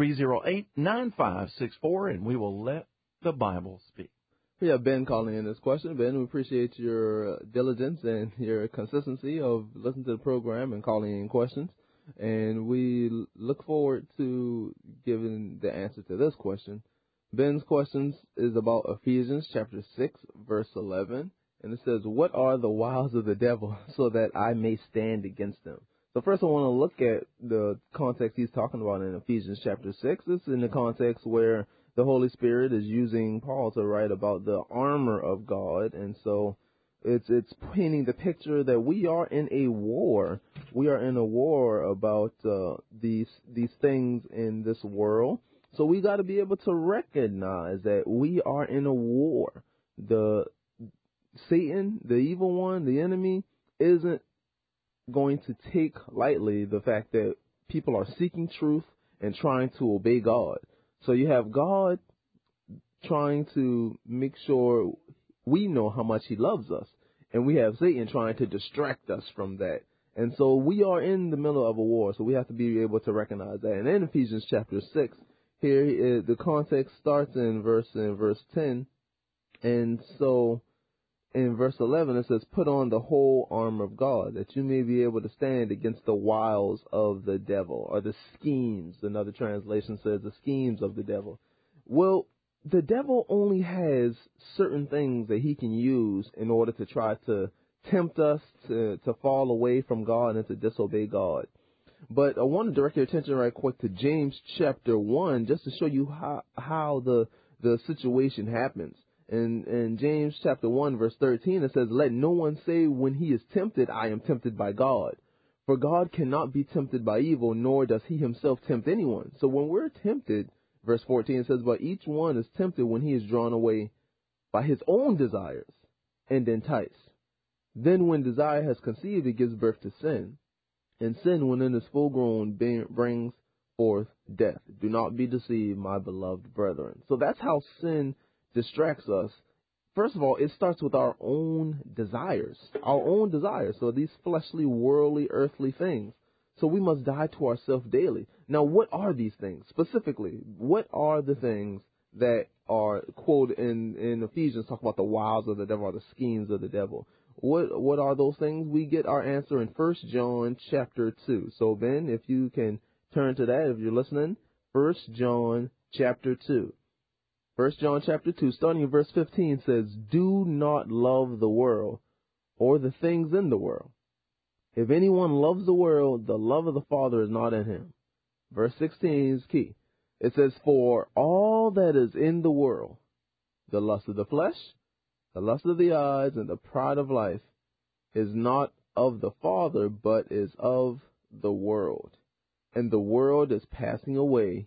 308-9564, and we will let the Bible speak. We have Ben calling in this question. Ben, we appreciate your diligence and your consistency of listening to the program and calling in questions. And we look forward to giving the answer to this question. Ben's questions is about Ephesians chapter 6, verse 11. And it says, what are the wiles of the devil so that I may stand against them? So first I want to look at the context he's talking about in Ephesians chapter 6. It's in the context where the Holy Spirit is using Paul to write about the armor of God. And so it's painting the picture that we are in a war. We are in a war about these things in this world. So we got to be able to recognize that we are in a war. Satan, the evil one, the enemy, isn't going to take lightly the fact that people are seeking truth and trying to obey God. So you have God trying to make sure we know how much He loves us, and we have Satan trying to distract us from that. And so we are in the middle of a war, so we have to be able to recognize that. And in Ephesians chapter 6, here the context starts in verse 10, and so in verse 11, it says, put on the whole armor of God, that you may be able to stand against the wiles of the devil, or the schemes. Another translation says the schemes of the devil. Well, the devil only has certain things that he can use in order to try to tempt us to fall away from God and to disobey God. But I want to direct your attention right quick to James chapter 1, just to show you how the situation happens. In James chapter 1, verse 13, it says, let no one say when he is tempted, I am tempted by God. For God cannot be tempted by evil, nor does He Himself tempt anyone. So when we're tempted, verse 14 says, but each one is tempted when he is drawn away by his own desires and enticed. Then when desire has conceived, it gives birth to sin. And sin, when it is full grown, brings forth death. Do not be deceived, my beloved brethren. So that's how sin distracts us. First of all, it starts with our own desires. Our own desires. So these fleshly, worldly, earthly things. So we must die to ourselves daily. Now, what are these things? Specifically, what are the things that are quoted in Ephesians, talk about the wiles of the devil or the schemes of the devil? What are those things? We get our answer in 1 John chapter 2. So, Ben, if you can turn to that, if you're listening, 1 John chapter 2. 1 John chapter 2, starting in verse 15, says, do not love the world or the things in the world. If anyone loves the world, the love of the Father is not in him. Verse 16 is key. It says, for all that is in the world, the lust of the flesh, the lust of the eyes, and the pride of life, is not of the Father, but is of the world. And the world is passing away,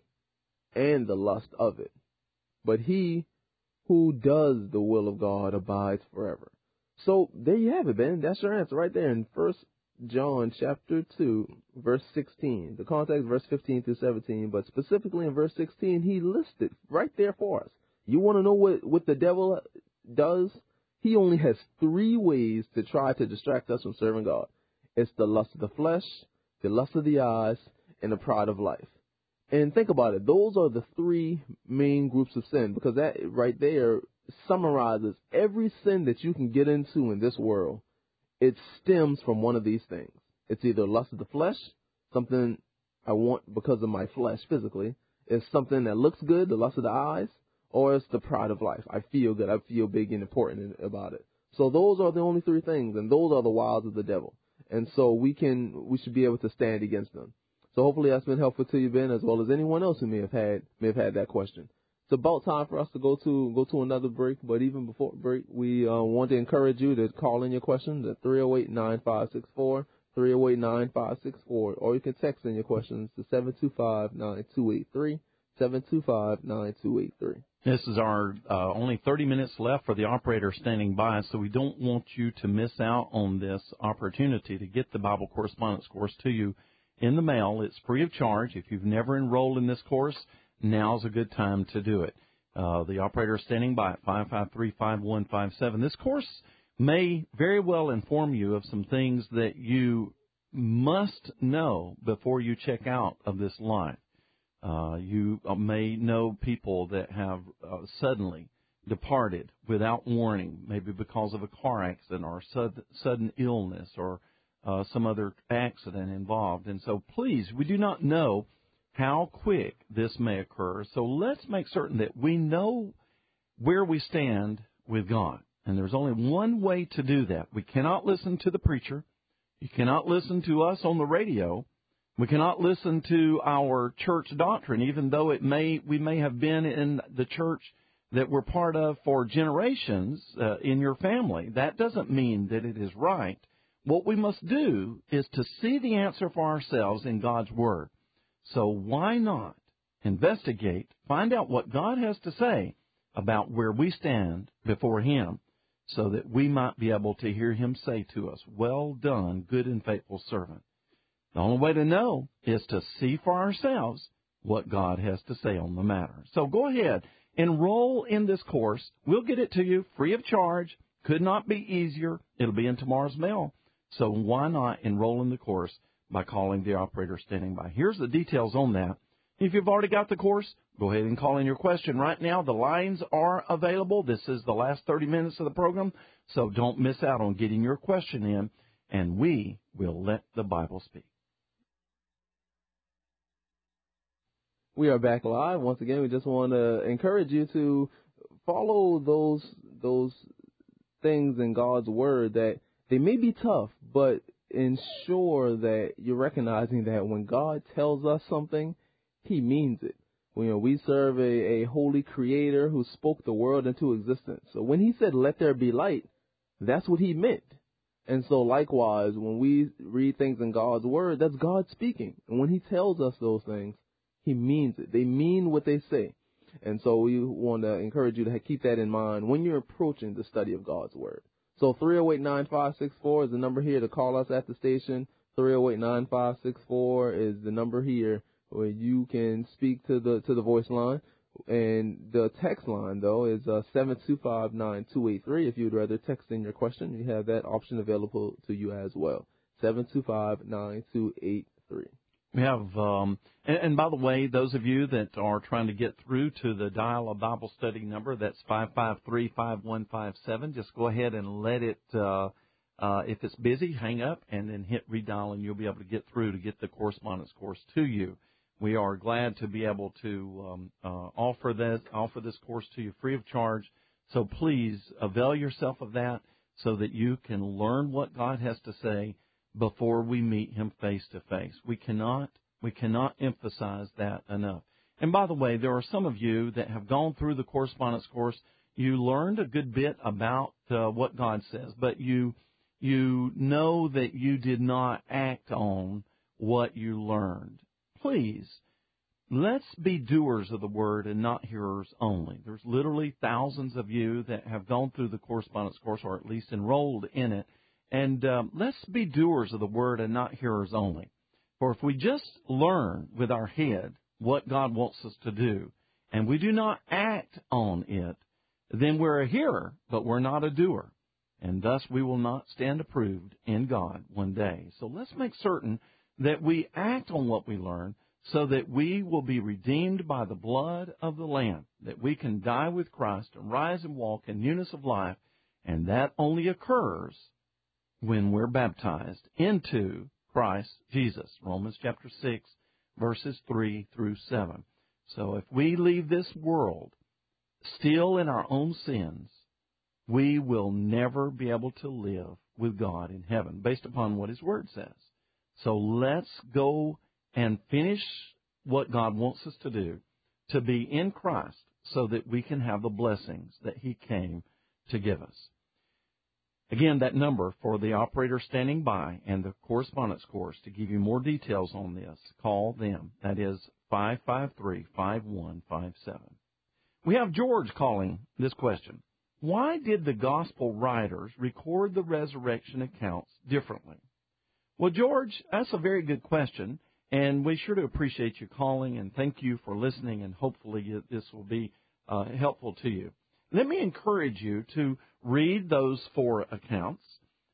and the lust of it. But he who does the will of God abides forever. So there you have it, Ben. That's your answer right there in 1 John chapter 2, verse 16. The context, verse 15 through 17, but specifically in verse 16, he listed right there for us. You want to know what the devil does? He only has 3 ways to try to distract us from serving God. It's the lust of the flesh, the lust of the eyes, and the pride of life. And think about it. Those are the 3 main groups of sin, because that right there summarizes every sin that you can get into in this world. It stems from one of these things. It's either lust of the flesh, something I want because of my flesh physically. It's something that looks good, the lust of the eyes, or it's the pride of life. I feel good. I feel big and important about it. So those are the only 3 things, and those are the wiles of the devil. And so we should be able to stand against them. So hopefully that's been helpful to you, Ben, as well as anyone else who may have had that question. It's about time for us to go to another break, but even before break, we want to encourage you to call in your questions at 308-9564, 308-9564, or you can text in your questions to 725-9283, 725-9283. This is our only 30 minutes left for the operator standing by, so we don't want you to miss out on this opportunity to get the Bible correspondence course to you in the mail. It's free of charge. If you've never enrolled in this course, now's a good time to do it. The operator is standing by at 553-5157. This course may very well inform you of some things that you must know before you check out of this life. You may know people that have suddenly departed without warning, maybe because of a car accident or sudden illness or some other accident involved. And so please, we do not know how quick this may occur. So let's make certain that we know where we stand with God. And there's only one way to do that. We cannot listen to the preacher. You cannot listen to us on the radio. We cannot listen to our church doctrine, even though we may have been in the church that we're part of for generations in your family. That doesn't mean that it is right. What we must do is to see the answer for ourselves in God's Word. So why not investigate, find out what God has to say about where we stand before Him, so that we might be able to hear Him say to us, well done, good and faithful servant. The only way to know is to see for ourselves what God has to say on the matter. So go ahead, enroll in this course. We'll get it to you free of charge. Could not be easier. It'll be in tomorrow's mail. So why not enroll in the course by calling the operator standing by? Here's the details on that. If you've already got the course, go ahead and call in your question right now. The lines are available. This is the last 30 minutes of the program, so don't miss out on getting your question in, and we will let the Bible speak. We are back live. Once again, we just want to encourage you to follow those things in God's Word that they may be tough, but ensure that you're recognizing that when God tells us something, He means it. We serve a holy Creator who spoke the world into existence. So when He said, let there be light, that's what He meant. And so likewise, when we read things in God's Word, that's God speaking. And when He tells us those things, He means it. They mean what they say. And so we want to encourage you to keep that in mind when you're approaching the study of God's Word. So 308-9564 is the number here to call us at the station. 308-9564 is the number here where you can speak to the voice line. And the text line, though, is 725-9283. If you would rather text in your question, you have that option available to you as well. 725-9283. We have, and by the way, those of you that are trying to get through to the Dial a Bible Study number, that's 553-5157. Just go ahead and let it, if it's busy, hang up and then hit redial, and you'll be able to get through to get the correspondence course to you. We are glad to be able to offer this course to you free of charge. So please avail yourself of that so that you can learn what God has to say before we meet Him face to face. We cannot emphasize that enough. And by the way, there are some of you that have gone through the correspondence course. You learned a good bit about what God says, but you know that you did not act on what you learned. Please, let's be doers of the Word and not hearers only. There's literally thousands of you that have gone through the correspondence course or at least enrolled in it. And let's be doers of the Word and not hearers only. For if we just learn with our head what God wants us to do, and we do not act on it, then we're a hearer, but we're not a doer. And thus we will not stand approved in God one day. So let's make certain that we act on what we learn so that we will be redeemed by the blood of the Lamb, that we can die with Christ and rise and walk in newness of life, and that only occurs when we're baptized into Christ Jesus. Romans chapter 6, verses 3 through 7. So if we leave this world still in our own sins, we will never be able to live with God in heaven, based upon what His Word says. So let's go and finish what God wants us to do, to be in Christ, so that we can have the blessings that He came to give us. Again, that number for the operator standing by and the correspondence course, to give you more details on this, call them. That is 553-5157. We have George calling this question. Why did the gospel writers record the resurrection accounts differently? Well, George, that's a very good question, and we sure do appreciate you calling, and thank you for listening, and hopefully this will be helpful to you. Let me encourage you to read those 4 accounts,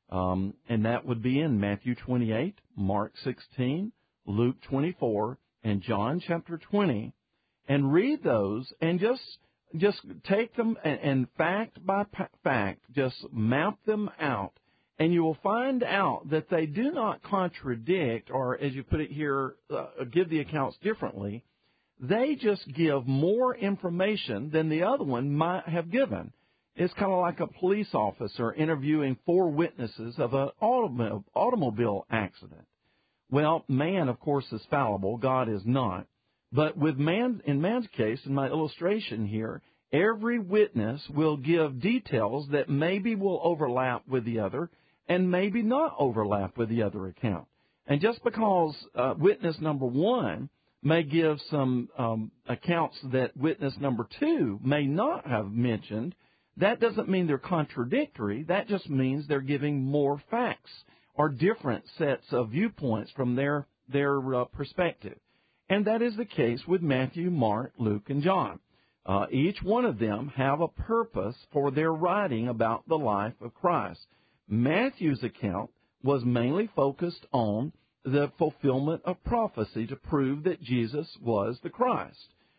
and that would be in Matthew 28, Mark 16, Luke 24, and John chapter 20, and read those and just take them and fact by fact, just map them out. And you will find out that they do not contradict, or as you put it here, give the accounts differently. They just give more information than the other one might have given. It's kind of like a police officer interviewing 4 witnesses of an automobile accident. Well, man, of course, is fallible. God is not. But with man, in man's case, in my illustration here, every witness will give details that maybe will overlap with the other, and maybe not overlap with the other account. And just because witness number 1 may give some accounts that witness number 2 may not have mentioned, that doesn't mean they're contradictory. That just means they're giving more facts or different sets of viewpoints from their perspective. And that is the case with Matthew, Mark, Luke, and John. Each one of them have a purpose for their writing about the life of Christ. Matthew's account was mainly focused on the fulfillment of prophecy to prove that Jesus was the Christ.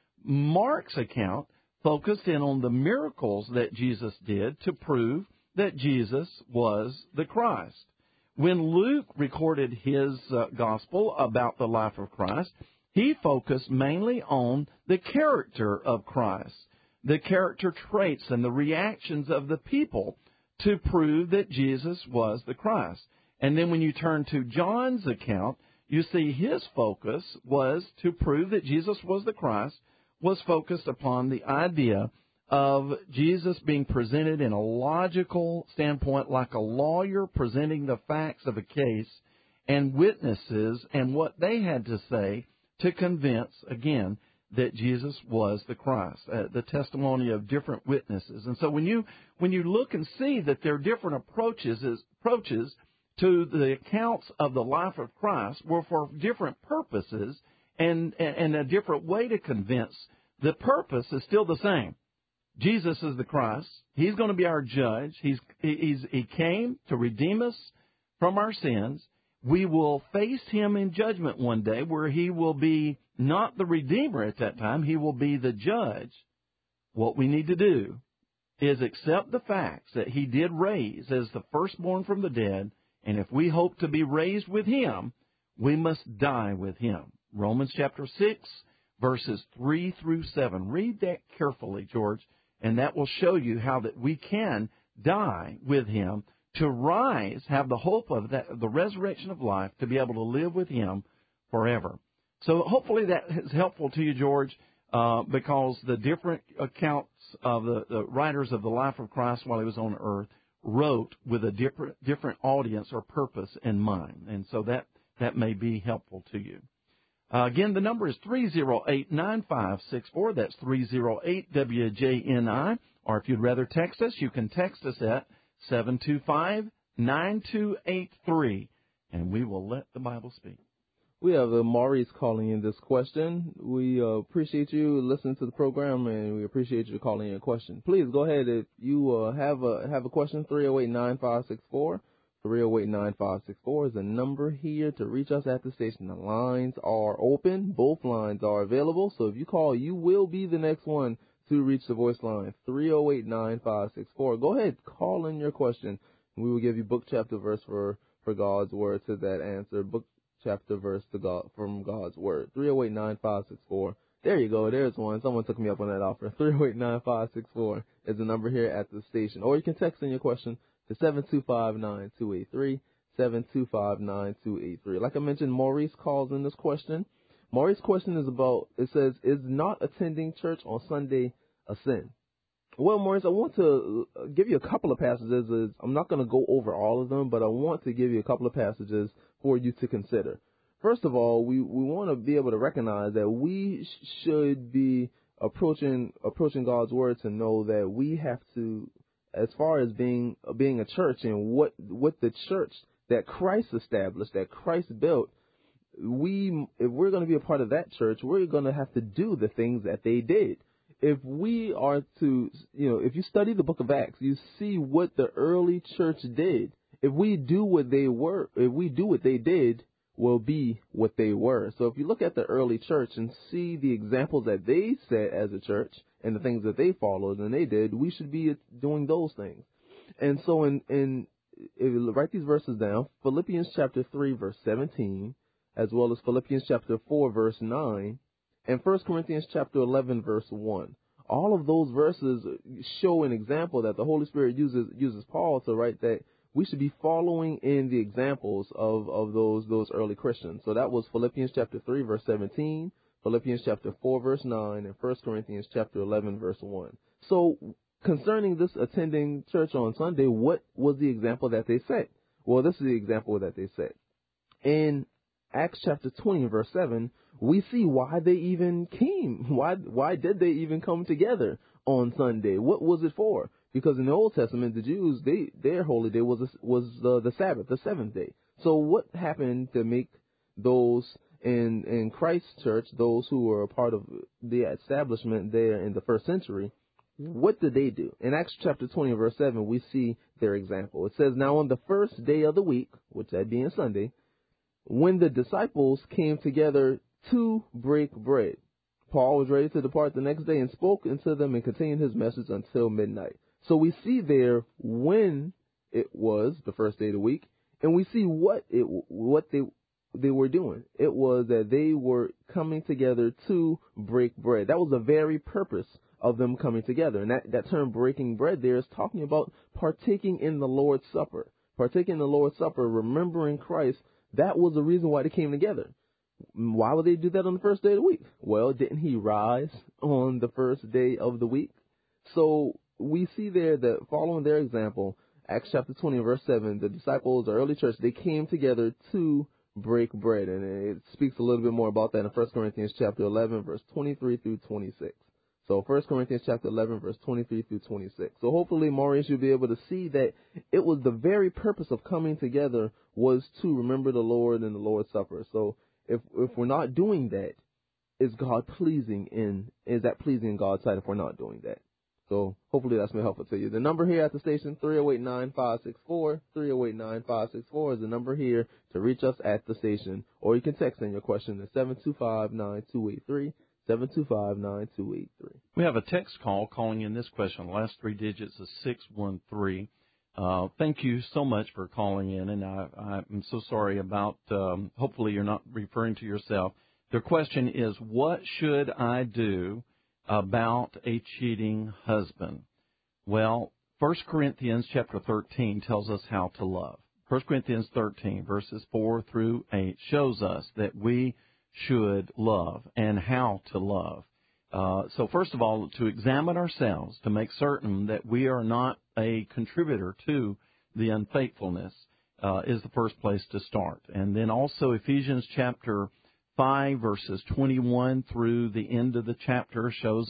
Mark's account focused in on the miracles that Jesus did to prove that Jesus was the Christ. When Luke recorded his gospel about the life of Christ, he focused mainly on the character of Christ, the character traits and the reactions of the people to prove that Jesus was the Christ. And then when you turn to John's account, you see his focus was to prove that Jesus was the Christ, was focused upon the idea of Jesus being presented in a logical standpoint, like a lawyer presenting the facts of a case, and witnesses and what they had to say to convince, again, that Jesus was the Christ, the testimony of different witnesses. And so when you look and see that there are different approaches to the accounts of the life of Christ were for different purposes and a different way to convince, the purpose is still the same. Jesus is the Christ. He's going to be our judge. He came to redeem us from our sins. We will face him in judgment one day where he will be not the Redeemer at that time. He will be the judge. What we need to do is accept the facts that he did raise as the firstborn from the dead, and if we hope to be raised with him, we must die with him. Romans chapter 6, verses 3 through 7. Read that carefully, George, and that will show you how that we can die with him to rise, have the hope of that, the resurrection of life, to be able to live with him forever. So hopefully that is helpful to you, George, because the different accounts of the writers of the life of Christ while he was on earth wrote with a different audience or purpose in mind. And so that may be helpful to you. Again, the number is 308-9564. That's 308-WJNI. Or if you'd rather text us, you can text us at 725-9283. And we will let the Bible speak. We have Maurice calling in this question. We appreciate you listening to the program, and we appreciate you calling in a question. Please go ahead if you have a question. 308-9564. 308-9564 is the number here to reach us at the station. The lines are open. Both lines are available. So if you call, you will be the next one to reach the voice line. 308-9564. Go ahead, call in your question. We will give you book, chapter, verse for God's word to that answer. Book, chapter, verse to God from God's word. 308-9564. There you go. There's one. Someone took me up on that offer. 308-9564 is the number here at the station. Or you can text in your question to 725-9283, 725-9283. Like I mentioned, Maurice calls in this question. Maurice's question is about, it says, is not attending church on Sunday a sin? Well, Maurice, I want to give you a couple of passages. I'm not going to go over all of them, but I want to give you a couple of passages for you to consider. First of all, we want to be able to recognize that we should be approaching God's word to know that we have to, as far as being a church and what the church that Christ established, that Christ built, if we're going to be a part of that church, we're going to have to do the things that they did. If we are to, if you study the book of Acts, you see what the early church did. If we do what they did, we'll be what they were. So if you look at the early church and see the examples that they set as a church and the things that they followed and they did, we should be doing those things. And so if you write these verses down, Philippians chapter 3, verse 17, as well as Philippians chapter 4, verse 9, and 1 Corinthians chapter 11, verse 1. All of those verses show an example that the Holy Spirit uses Paul to write that we should be following in the examples of those early Christians. So that was Philippians chapter 3, verse 17, Philippians chapter 4, verse 9, and 1 Corinthians chapter 11, verse 1. So concerning this attending church on Sunday, what was the example that they set? Well, this is the example that they set. In Acts chapter 20, verse 7, we see why they even came. Why did they even come together on Sunday? What was it for? Because in the Old Testament, the Jews, their holy day was the Sabbath, the seventh day. So what happened to make those in Christ's church, those who were a part of the establishment there in the first century, what did they do? In Acts chapter 20, verse 7, we see their example. It says, now on the first day of the week, which that being Sunday, when the disciples came together to break bread, Paul was ready to depart the next day and spoke unto them and continued his message until midnight. So we see there when it was the first day of the week, and we see what they were doing. It was that they were coming together to break bread. That was the very purpose of them coming together. And that term breaking bread there is talking about partaking in the Lord's Supper. Partaking in the Lord's Supper, remembering Christ, that was the reason why they came together. Why would they do that on the first day of the week? Well, didn't he rise on the first day of the week? So we see there that following their example, Acts chapter 20, verse 7, the disciples, the early church, they came together to break bread. And it speaks a little bit more about that in 1 Corinthians chapter 11, verse 23 through 26. So 1 Corinthians chapter 11, verse 23 through 26. So hopefully, Maurice, you'll be able to see that it was the very purpose of coming together was to remember the Lord and the Lord's Supper. So if we're not doing that, is God is that pleasing in God's sight if we're not doing that? So hopefully that's been helpful to you. The number here at the station, 308-9564, 308-9564 is the number here to reach us at the station. Or you can text in your question to 725-9283, 725-9283. We have a text call calling in this question. The last three digits is 613. Thank you so much for calling in, and I'm so sorry about, hopefully you're not referring to yourself. Their question is, what should I do about a cheating husband? Well, 1 Corinthians chapter 13 tells us how to love. 1 Corinthians 13, verses 4 through 8, shows us that we should love and how to love. So first of all, to examine ourselves, to make certain that we are not a contributor to the unfaithfulness, is the first place to start. And then also Ephesians chapter 5, verses 21 through the end of the chapter shows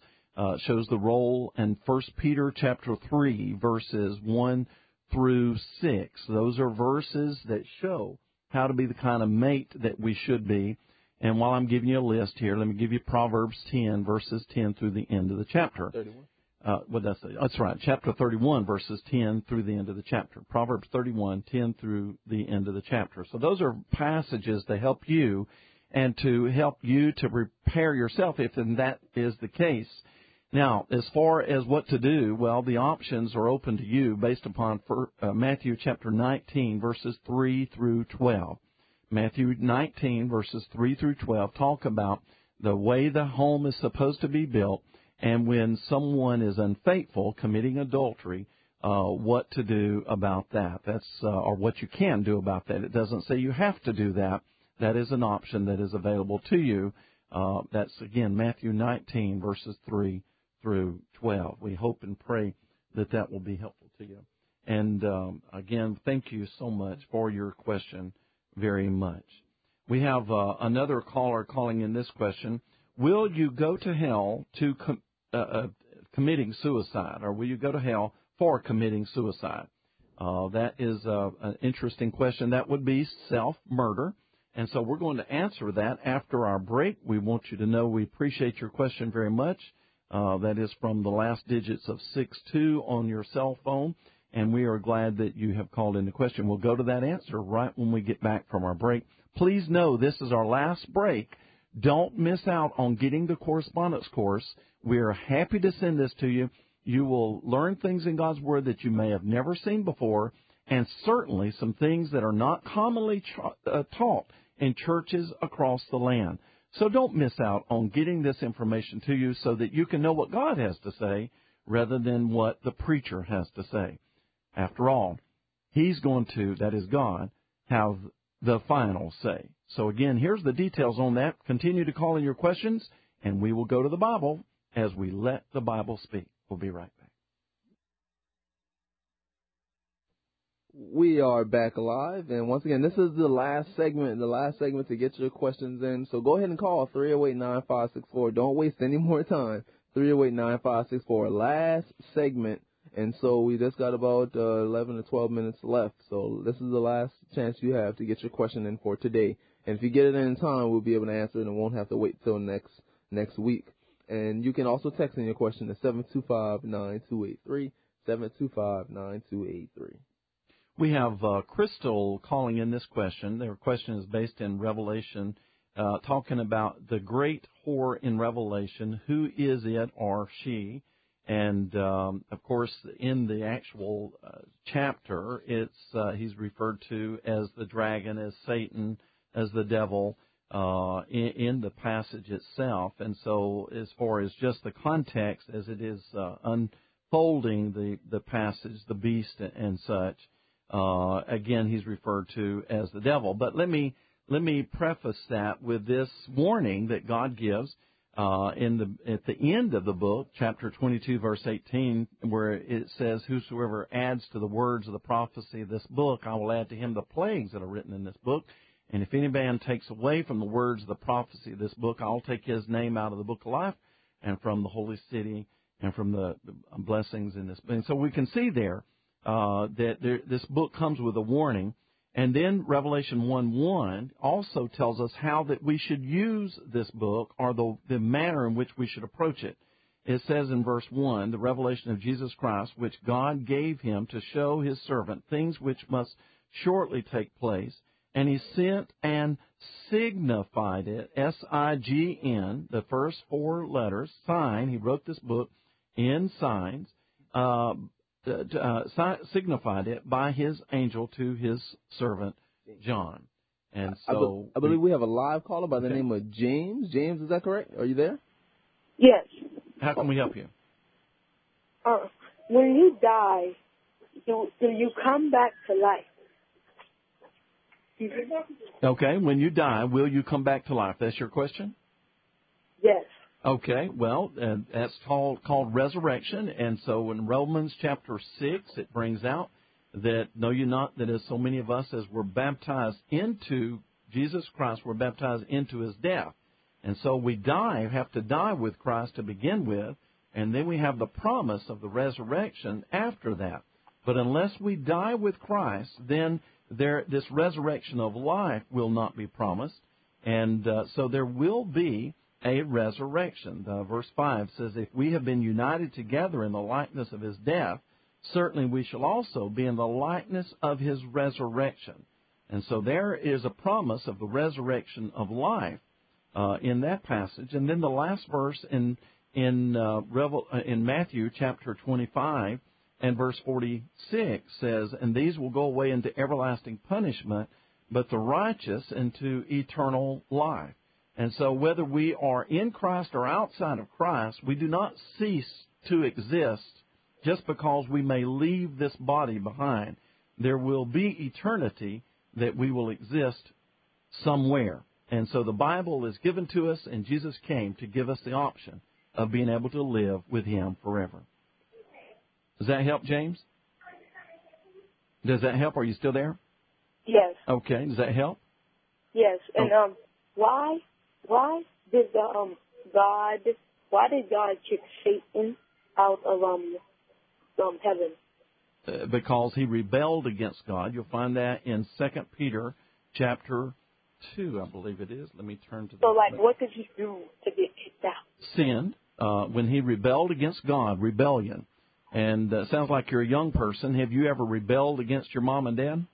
the role. And 1 Peter chapter 3, verses 1 through 6. Those are verses that show how to be the kind of mate that we should be. And while I'm giving you a list here, let me give you Proverbs 10, verses 10 through the end of the chapter. 31. That's right, chapter 31, verses 10 through the end of the chapter. Proverbs 31, 10 through the end of the chapter. So those are passages to help you and to help you to prepare yourself if that is the case. Now, as far as what to do, well, the options are open to you based upon Matthew chapter 19, verses 3 through 12. Matthew 19, verses 3 through 12, talk about the way the home is supposed to be built, and when someone is unfaithful, committing adultery, what to do about that. That's or what you can do about that. It doesn't say you have to do that. That is an option that is available to you. That's, again, Matthew 19, verses 3 through 12. We hope and pray that will be helpful to you. And, again, thank you so much for your question very much. We have another caller calling in this question. Will you go to hell to committing suicide, or will you go to hell for committing suicide? That is an interesting question. That would be self-murder. And so we're going to answer that after our break. We want you to know we appreciate your question very much. That is from the last digits of 62 on your cell phone. And we are glad that you have called in the question. We'll go to that answer right when we get back from our break. Please know this is our last break. Don't miss out on getting the correspondence course. We are happy to send this to you. You will learn things in God's Word that you may have never seen before, and certainly some things that are not commonly taught in churches across the land. So don't miss out on getting this information to you so that you can know what God has to say rather than what the preacher has to say. After all, He's going to, that is God, have the final say. So again, here's the details on that. Continue to call in your questions, and we will go to the Bible as we let the Bible speak. We'll be right back. We are back live, and once again, this is the last segment to get your questions in. So go ahead and call 308-9564. Don't waste any more time. 308-9564. Last segment. And so we just got about 11 to 12 minutes left. So this is the last chance you have to get your question in for today. And if you get it in time, we'll be able to answer it and won't have to wait till next week. And you can also text in your question to 725-9283, 725-9283. We have Crystal calling in this question. Their question is based in Revelation, talking about the great whore in Revelation. Who is it or she? And, of course, in the actual chapter, he's referred to as the dragon, as Satan, as the devil in the passage itself. And so as far as just the context, as it is unfolding the passage, the beast and such, again, he's referred to as the devil. But let me preface that with this warning that God gives. At the end of the book, chapter 22, verse 18, where it says, "Whosoever adds to the words of the prophecy of this book, I will add to him the plagues that are written in this book." And if any man takes away from the words of the prophecy of this book, I'll take his name out of the book of life and from the holy city and from the blessings in this. And so we can see there this book comes with a warning. And then Revelation 1:1 also tells us how that we should use this book, or the manner in which we should approach it. It says in verse 1, the revelation of Jesus Christ, which God gave him to show his servant things which must shortly take place. And he sent and signified it, S-I-G-N, the first four letters, sign. He wrote this book in signs, signified it by his angel to his servant John. And so I believe we have a live caller by the name of James. James, is that correct? Are you there? Yes. How can we help you? When you die, do you come back to life? Okay, when you die, will you come back to life? That's your question? Yes. Okay, well, that's called resurrection. And so in Romans chapter 6, it brings out that, know you not that as so many of us as were baptized into Jesus Christ, were baptized into his death. And so we have to die with Christ to begin with, and then we have the promise of the resurrection after that. But unless we die with Christ, then this resurrection of life will not be promised. And so there will be a resurrection. Verse 5 says, if we have been united together in the likeness of his death, certainly we shall also be in the likeness of his resurrection. And so there is a promise of the resurrection of life in that passage. And then the last verse in Matthew chapter 25 and verse 46 says, and these will go away into everlasting punishment, but the righteous into eternal life. And so whether we are in Christ or outside of Christ, we do not cease to exist just because we may leave this body behind. There will be eternity that we will exist somewhere. And so the Bible is given to us, and Jesus came to give us the option of being able to live with him forever. Does that help, James? Does that help? Are you still there? Yes. Okay. Does that help? Yes. And why did God kick Satan out of heaven? Because he rebelled against God. You'll find that in 2 Peter chapter 2, I believe it is. Let me turn to that. So, what did he do to get kicked out? Sinned. When he rebelled against God, rebellion. And sounds like you're a young person. Have you ever rebelled against your mom and dad?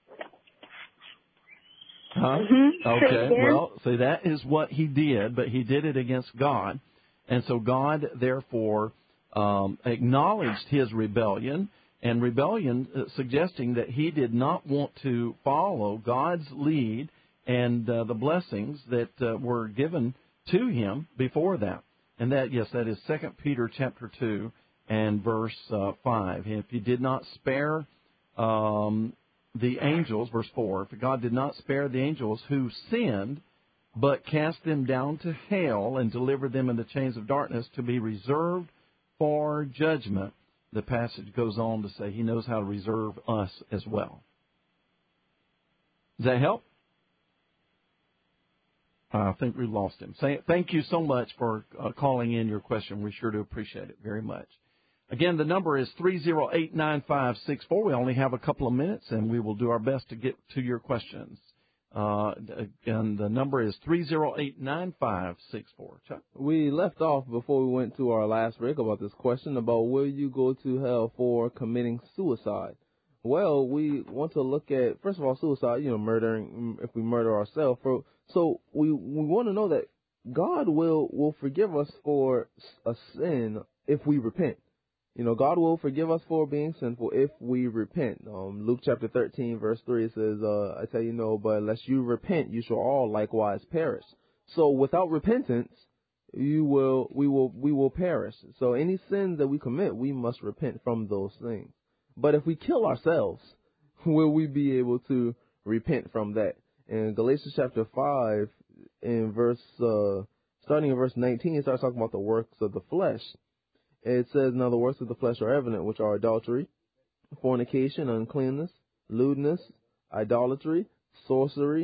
Huh? Mm-hmm. Okay. Well, see, that is what he did, but he did it against God. And so God, therefore, acknowledged his rebellion, and rebellion suggesting that he did not want to follow God's lead and the blessings that were given to him before that. And that, yes, that is 2 Peter chapter 2 and verse 5. If he did not spare the angels, verse 4, if God did not spare the angels who sinned, but cast them down to hell and delivered them in the chains of darkness to be reserved for judgment, the passage goes on to say he knows how to reserve us as well. Does that help? I think we lost him. Thank you so much for calling in your question. We sure do appreciate it very much. Again, the number is 308-9564. We only have a couple of minutes, and we will do our best to get to your questions. And the number is 308-9564. Chuck? We left off before we went to our last break about this question about will you go to hell for committing suicide? Well, we want to look at, first of all, suicide, murdering, if we murder ourselves. So we want to know that God will forgive us for a sin if we repent. God will forgive us for being sinful if we repent. Luke chapter 13, verse 3 says, I tell you no, but unless you repent, you shall all likewise perish. So without repentance, we will perish. So any sins that we commit, we must repent from those things. But if we kill ourselves, will we be able to repent from that? In Galatians chapter 5, starting in verse 19, it starts talking about the works of the flesh. It says, now the works of the flesh are evident, which are adultery, fornication, uncleanness, lewdness, idolatry, sorcery,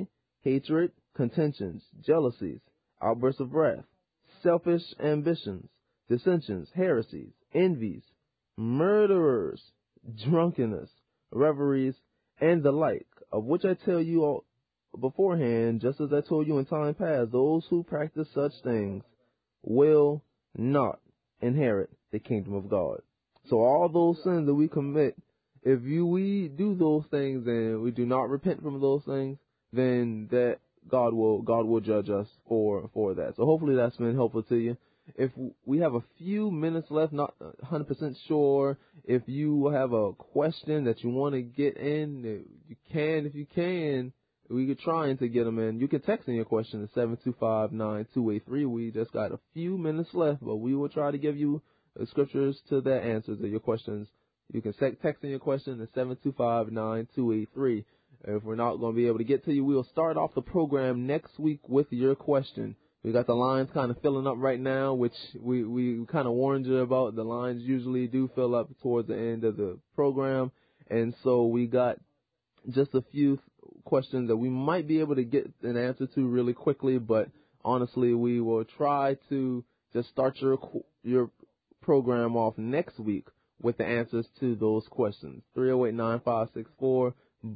hatred, contentions, jealousies, outbursts of wrath, selfish ambitions, dissensions, heresies, envies, murderers, drunkenness, revelries, and the like, of which I tell you all beforehand, just as I told you in time past, those who practice such things will not inherit the kingdom of God. So all those sins that we commit, if we do those things and we do not repent from those things, then that God will judge us for that. So hopefully that's been helpful to you. If we have a few minutes left, not 100% sure, if you have a question that you want to get in, you can. If you can, we could try to get them in. You can text in your question to 725-9283. We just got a few minutes left, but we will try to give you scriptures to the answers to your questions. You can text in your question to 725-9283. If we're not going to be able to get to you, we'll start off the program next week with your question. We got the lines kind of filling up right now, which we kind of warned you about. The lines usually do fill up towards the end of the program. And so we got just a few questions that we might be able to get an answer to really quickly. But honestly, we will try to just start your program off next week with the answers to those questions. 308-9564.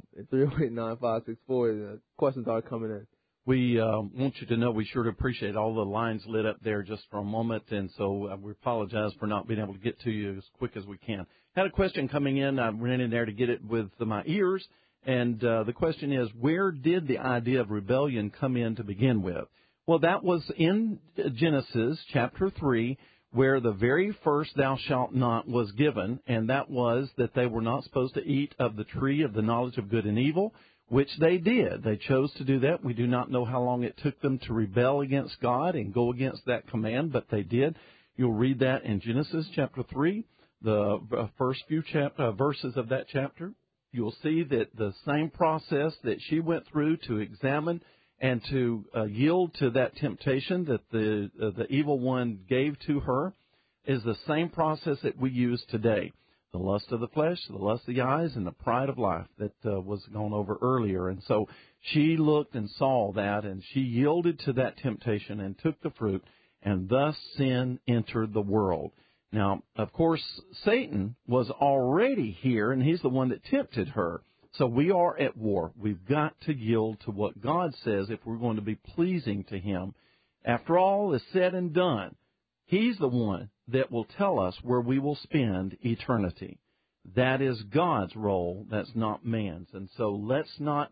308-9564. The questions are coming in. We want you to know we sure appreciate all the lines lit up there just for a moment, and so we apologize for not being able to get to you as quick as we can. Had a question coming in. I ran in there to get it with my ears, and the question is, where did the idea of rebellion come in to begin with? Well, that was in Genesis chapter 3, where the very first thou shalt not was given, and that was that they were not supposed to eat of the tree of the knowledge of good and evil, which they did. They chose to do that. We do not know how long it took them to rebel against God and go against that command, but they did. You'll read that in Genesis chapter 3, the first few verses of that chapter. You'll see that the same process that she went through to examine and to yield to that temptation that the evil one gave to her is the same process that we use today. The lust of the flesh, the lust of the eyes, and the pride of life that was gone over earlier. And so she looked and saw that, and she yielded to that temptation and took the fruit, and thus sin entered the world. Now, of course, Satan was already here, and he's the one that tempted her. So we are at war. We've got to yield to what God says if we're going to be pleasing to Him. After all is said and done, He's the one that will tell us where we will spend eternity. That is God's role. That's not man's. And so let's not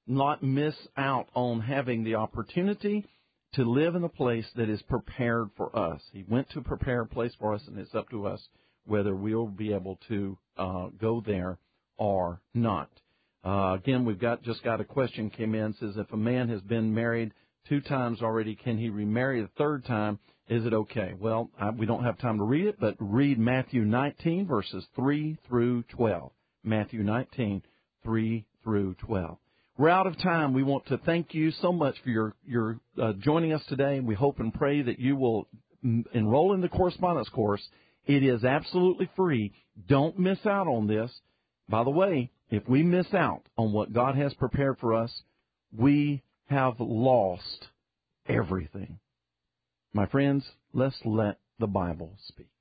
miss out on having the opportunity to live in a place that is prepared for us. He went to prepare a place for us, and it's up to us whether we'll be able to go there or not. Again, we've just got a question came in. It says, if a man has been married 2 times already, can he remarry the 3rd time? Is it okay? Well, we don't have time to read it, but read Matthew 19, verses 3 through 12. Matthew 19, 3 through 12. We're out of time. We want to thank you so much for your joining us today. We hope and pray that you will enroll in the correspondence course. It is absolutely free. Don't miss out on this. By the way, if we miss out on what God has prepared for us, we have lost everything. My friends, let's let the Bible speak.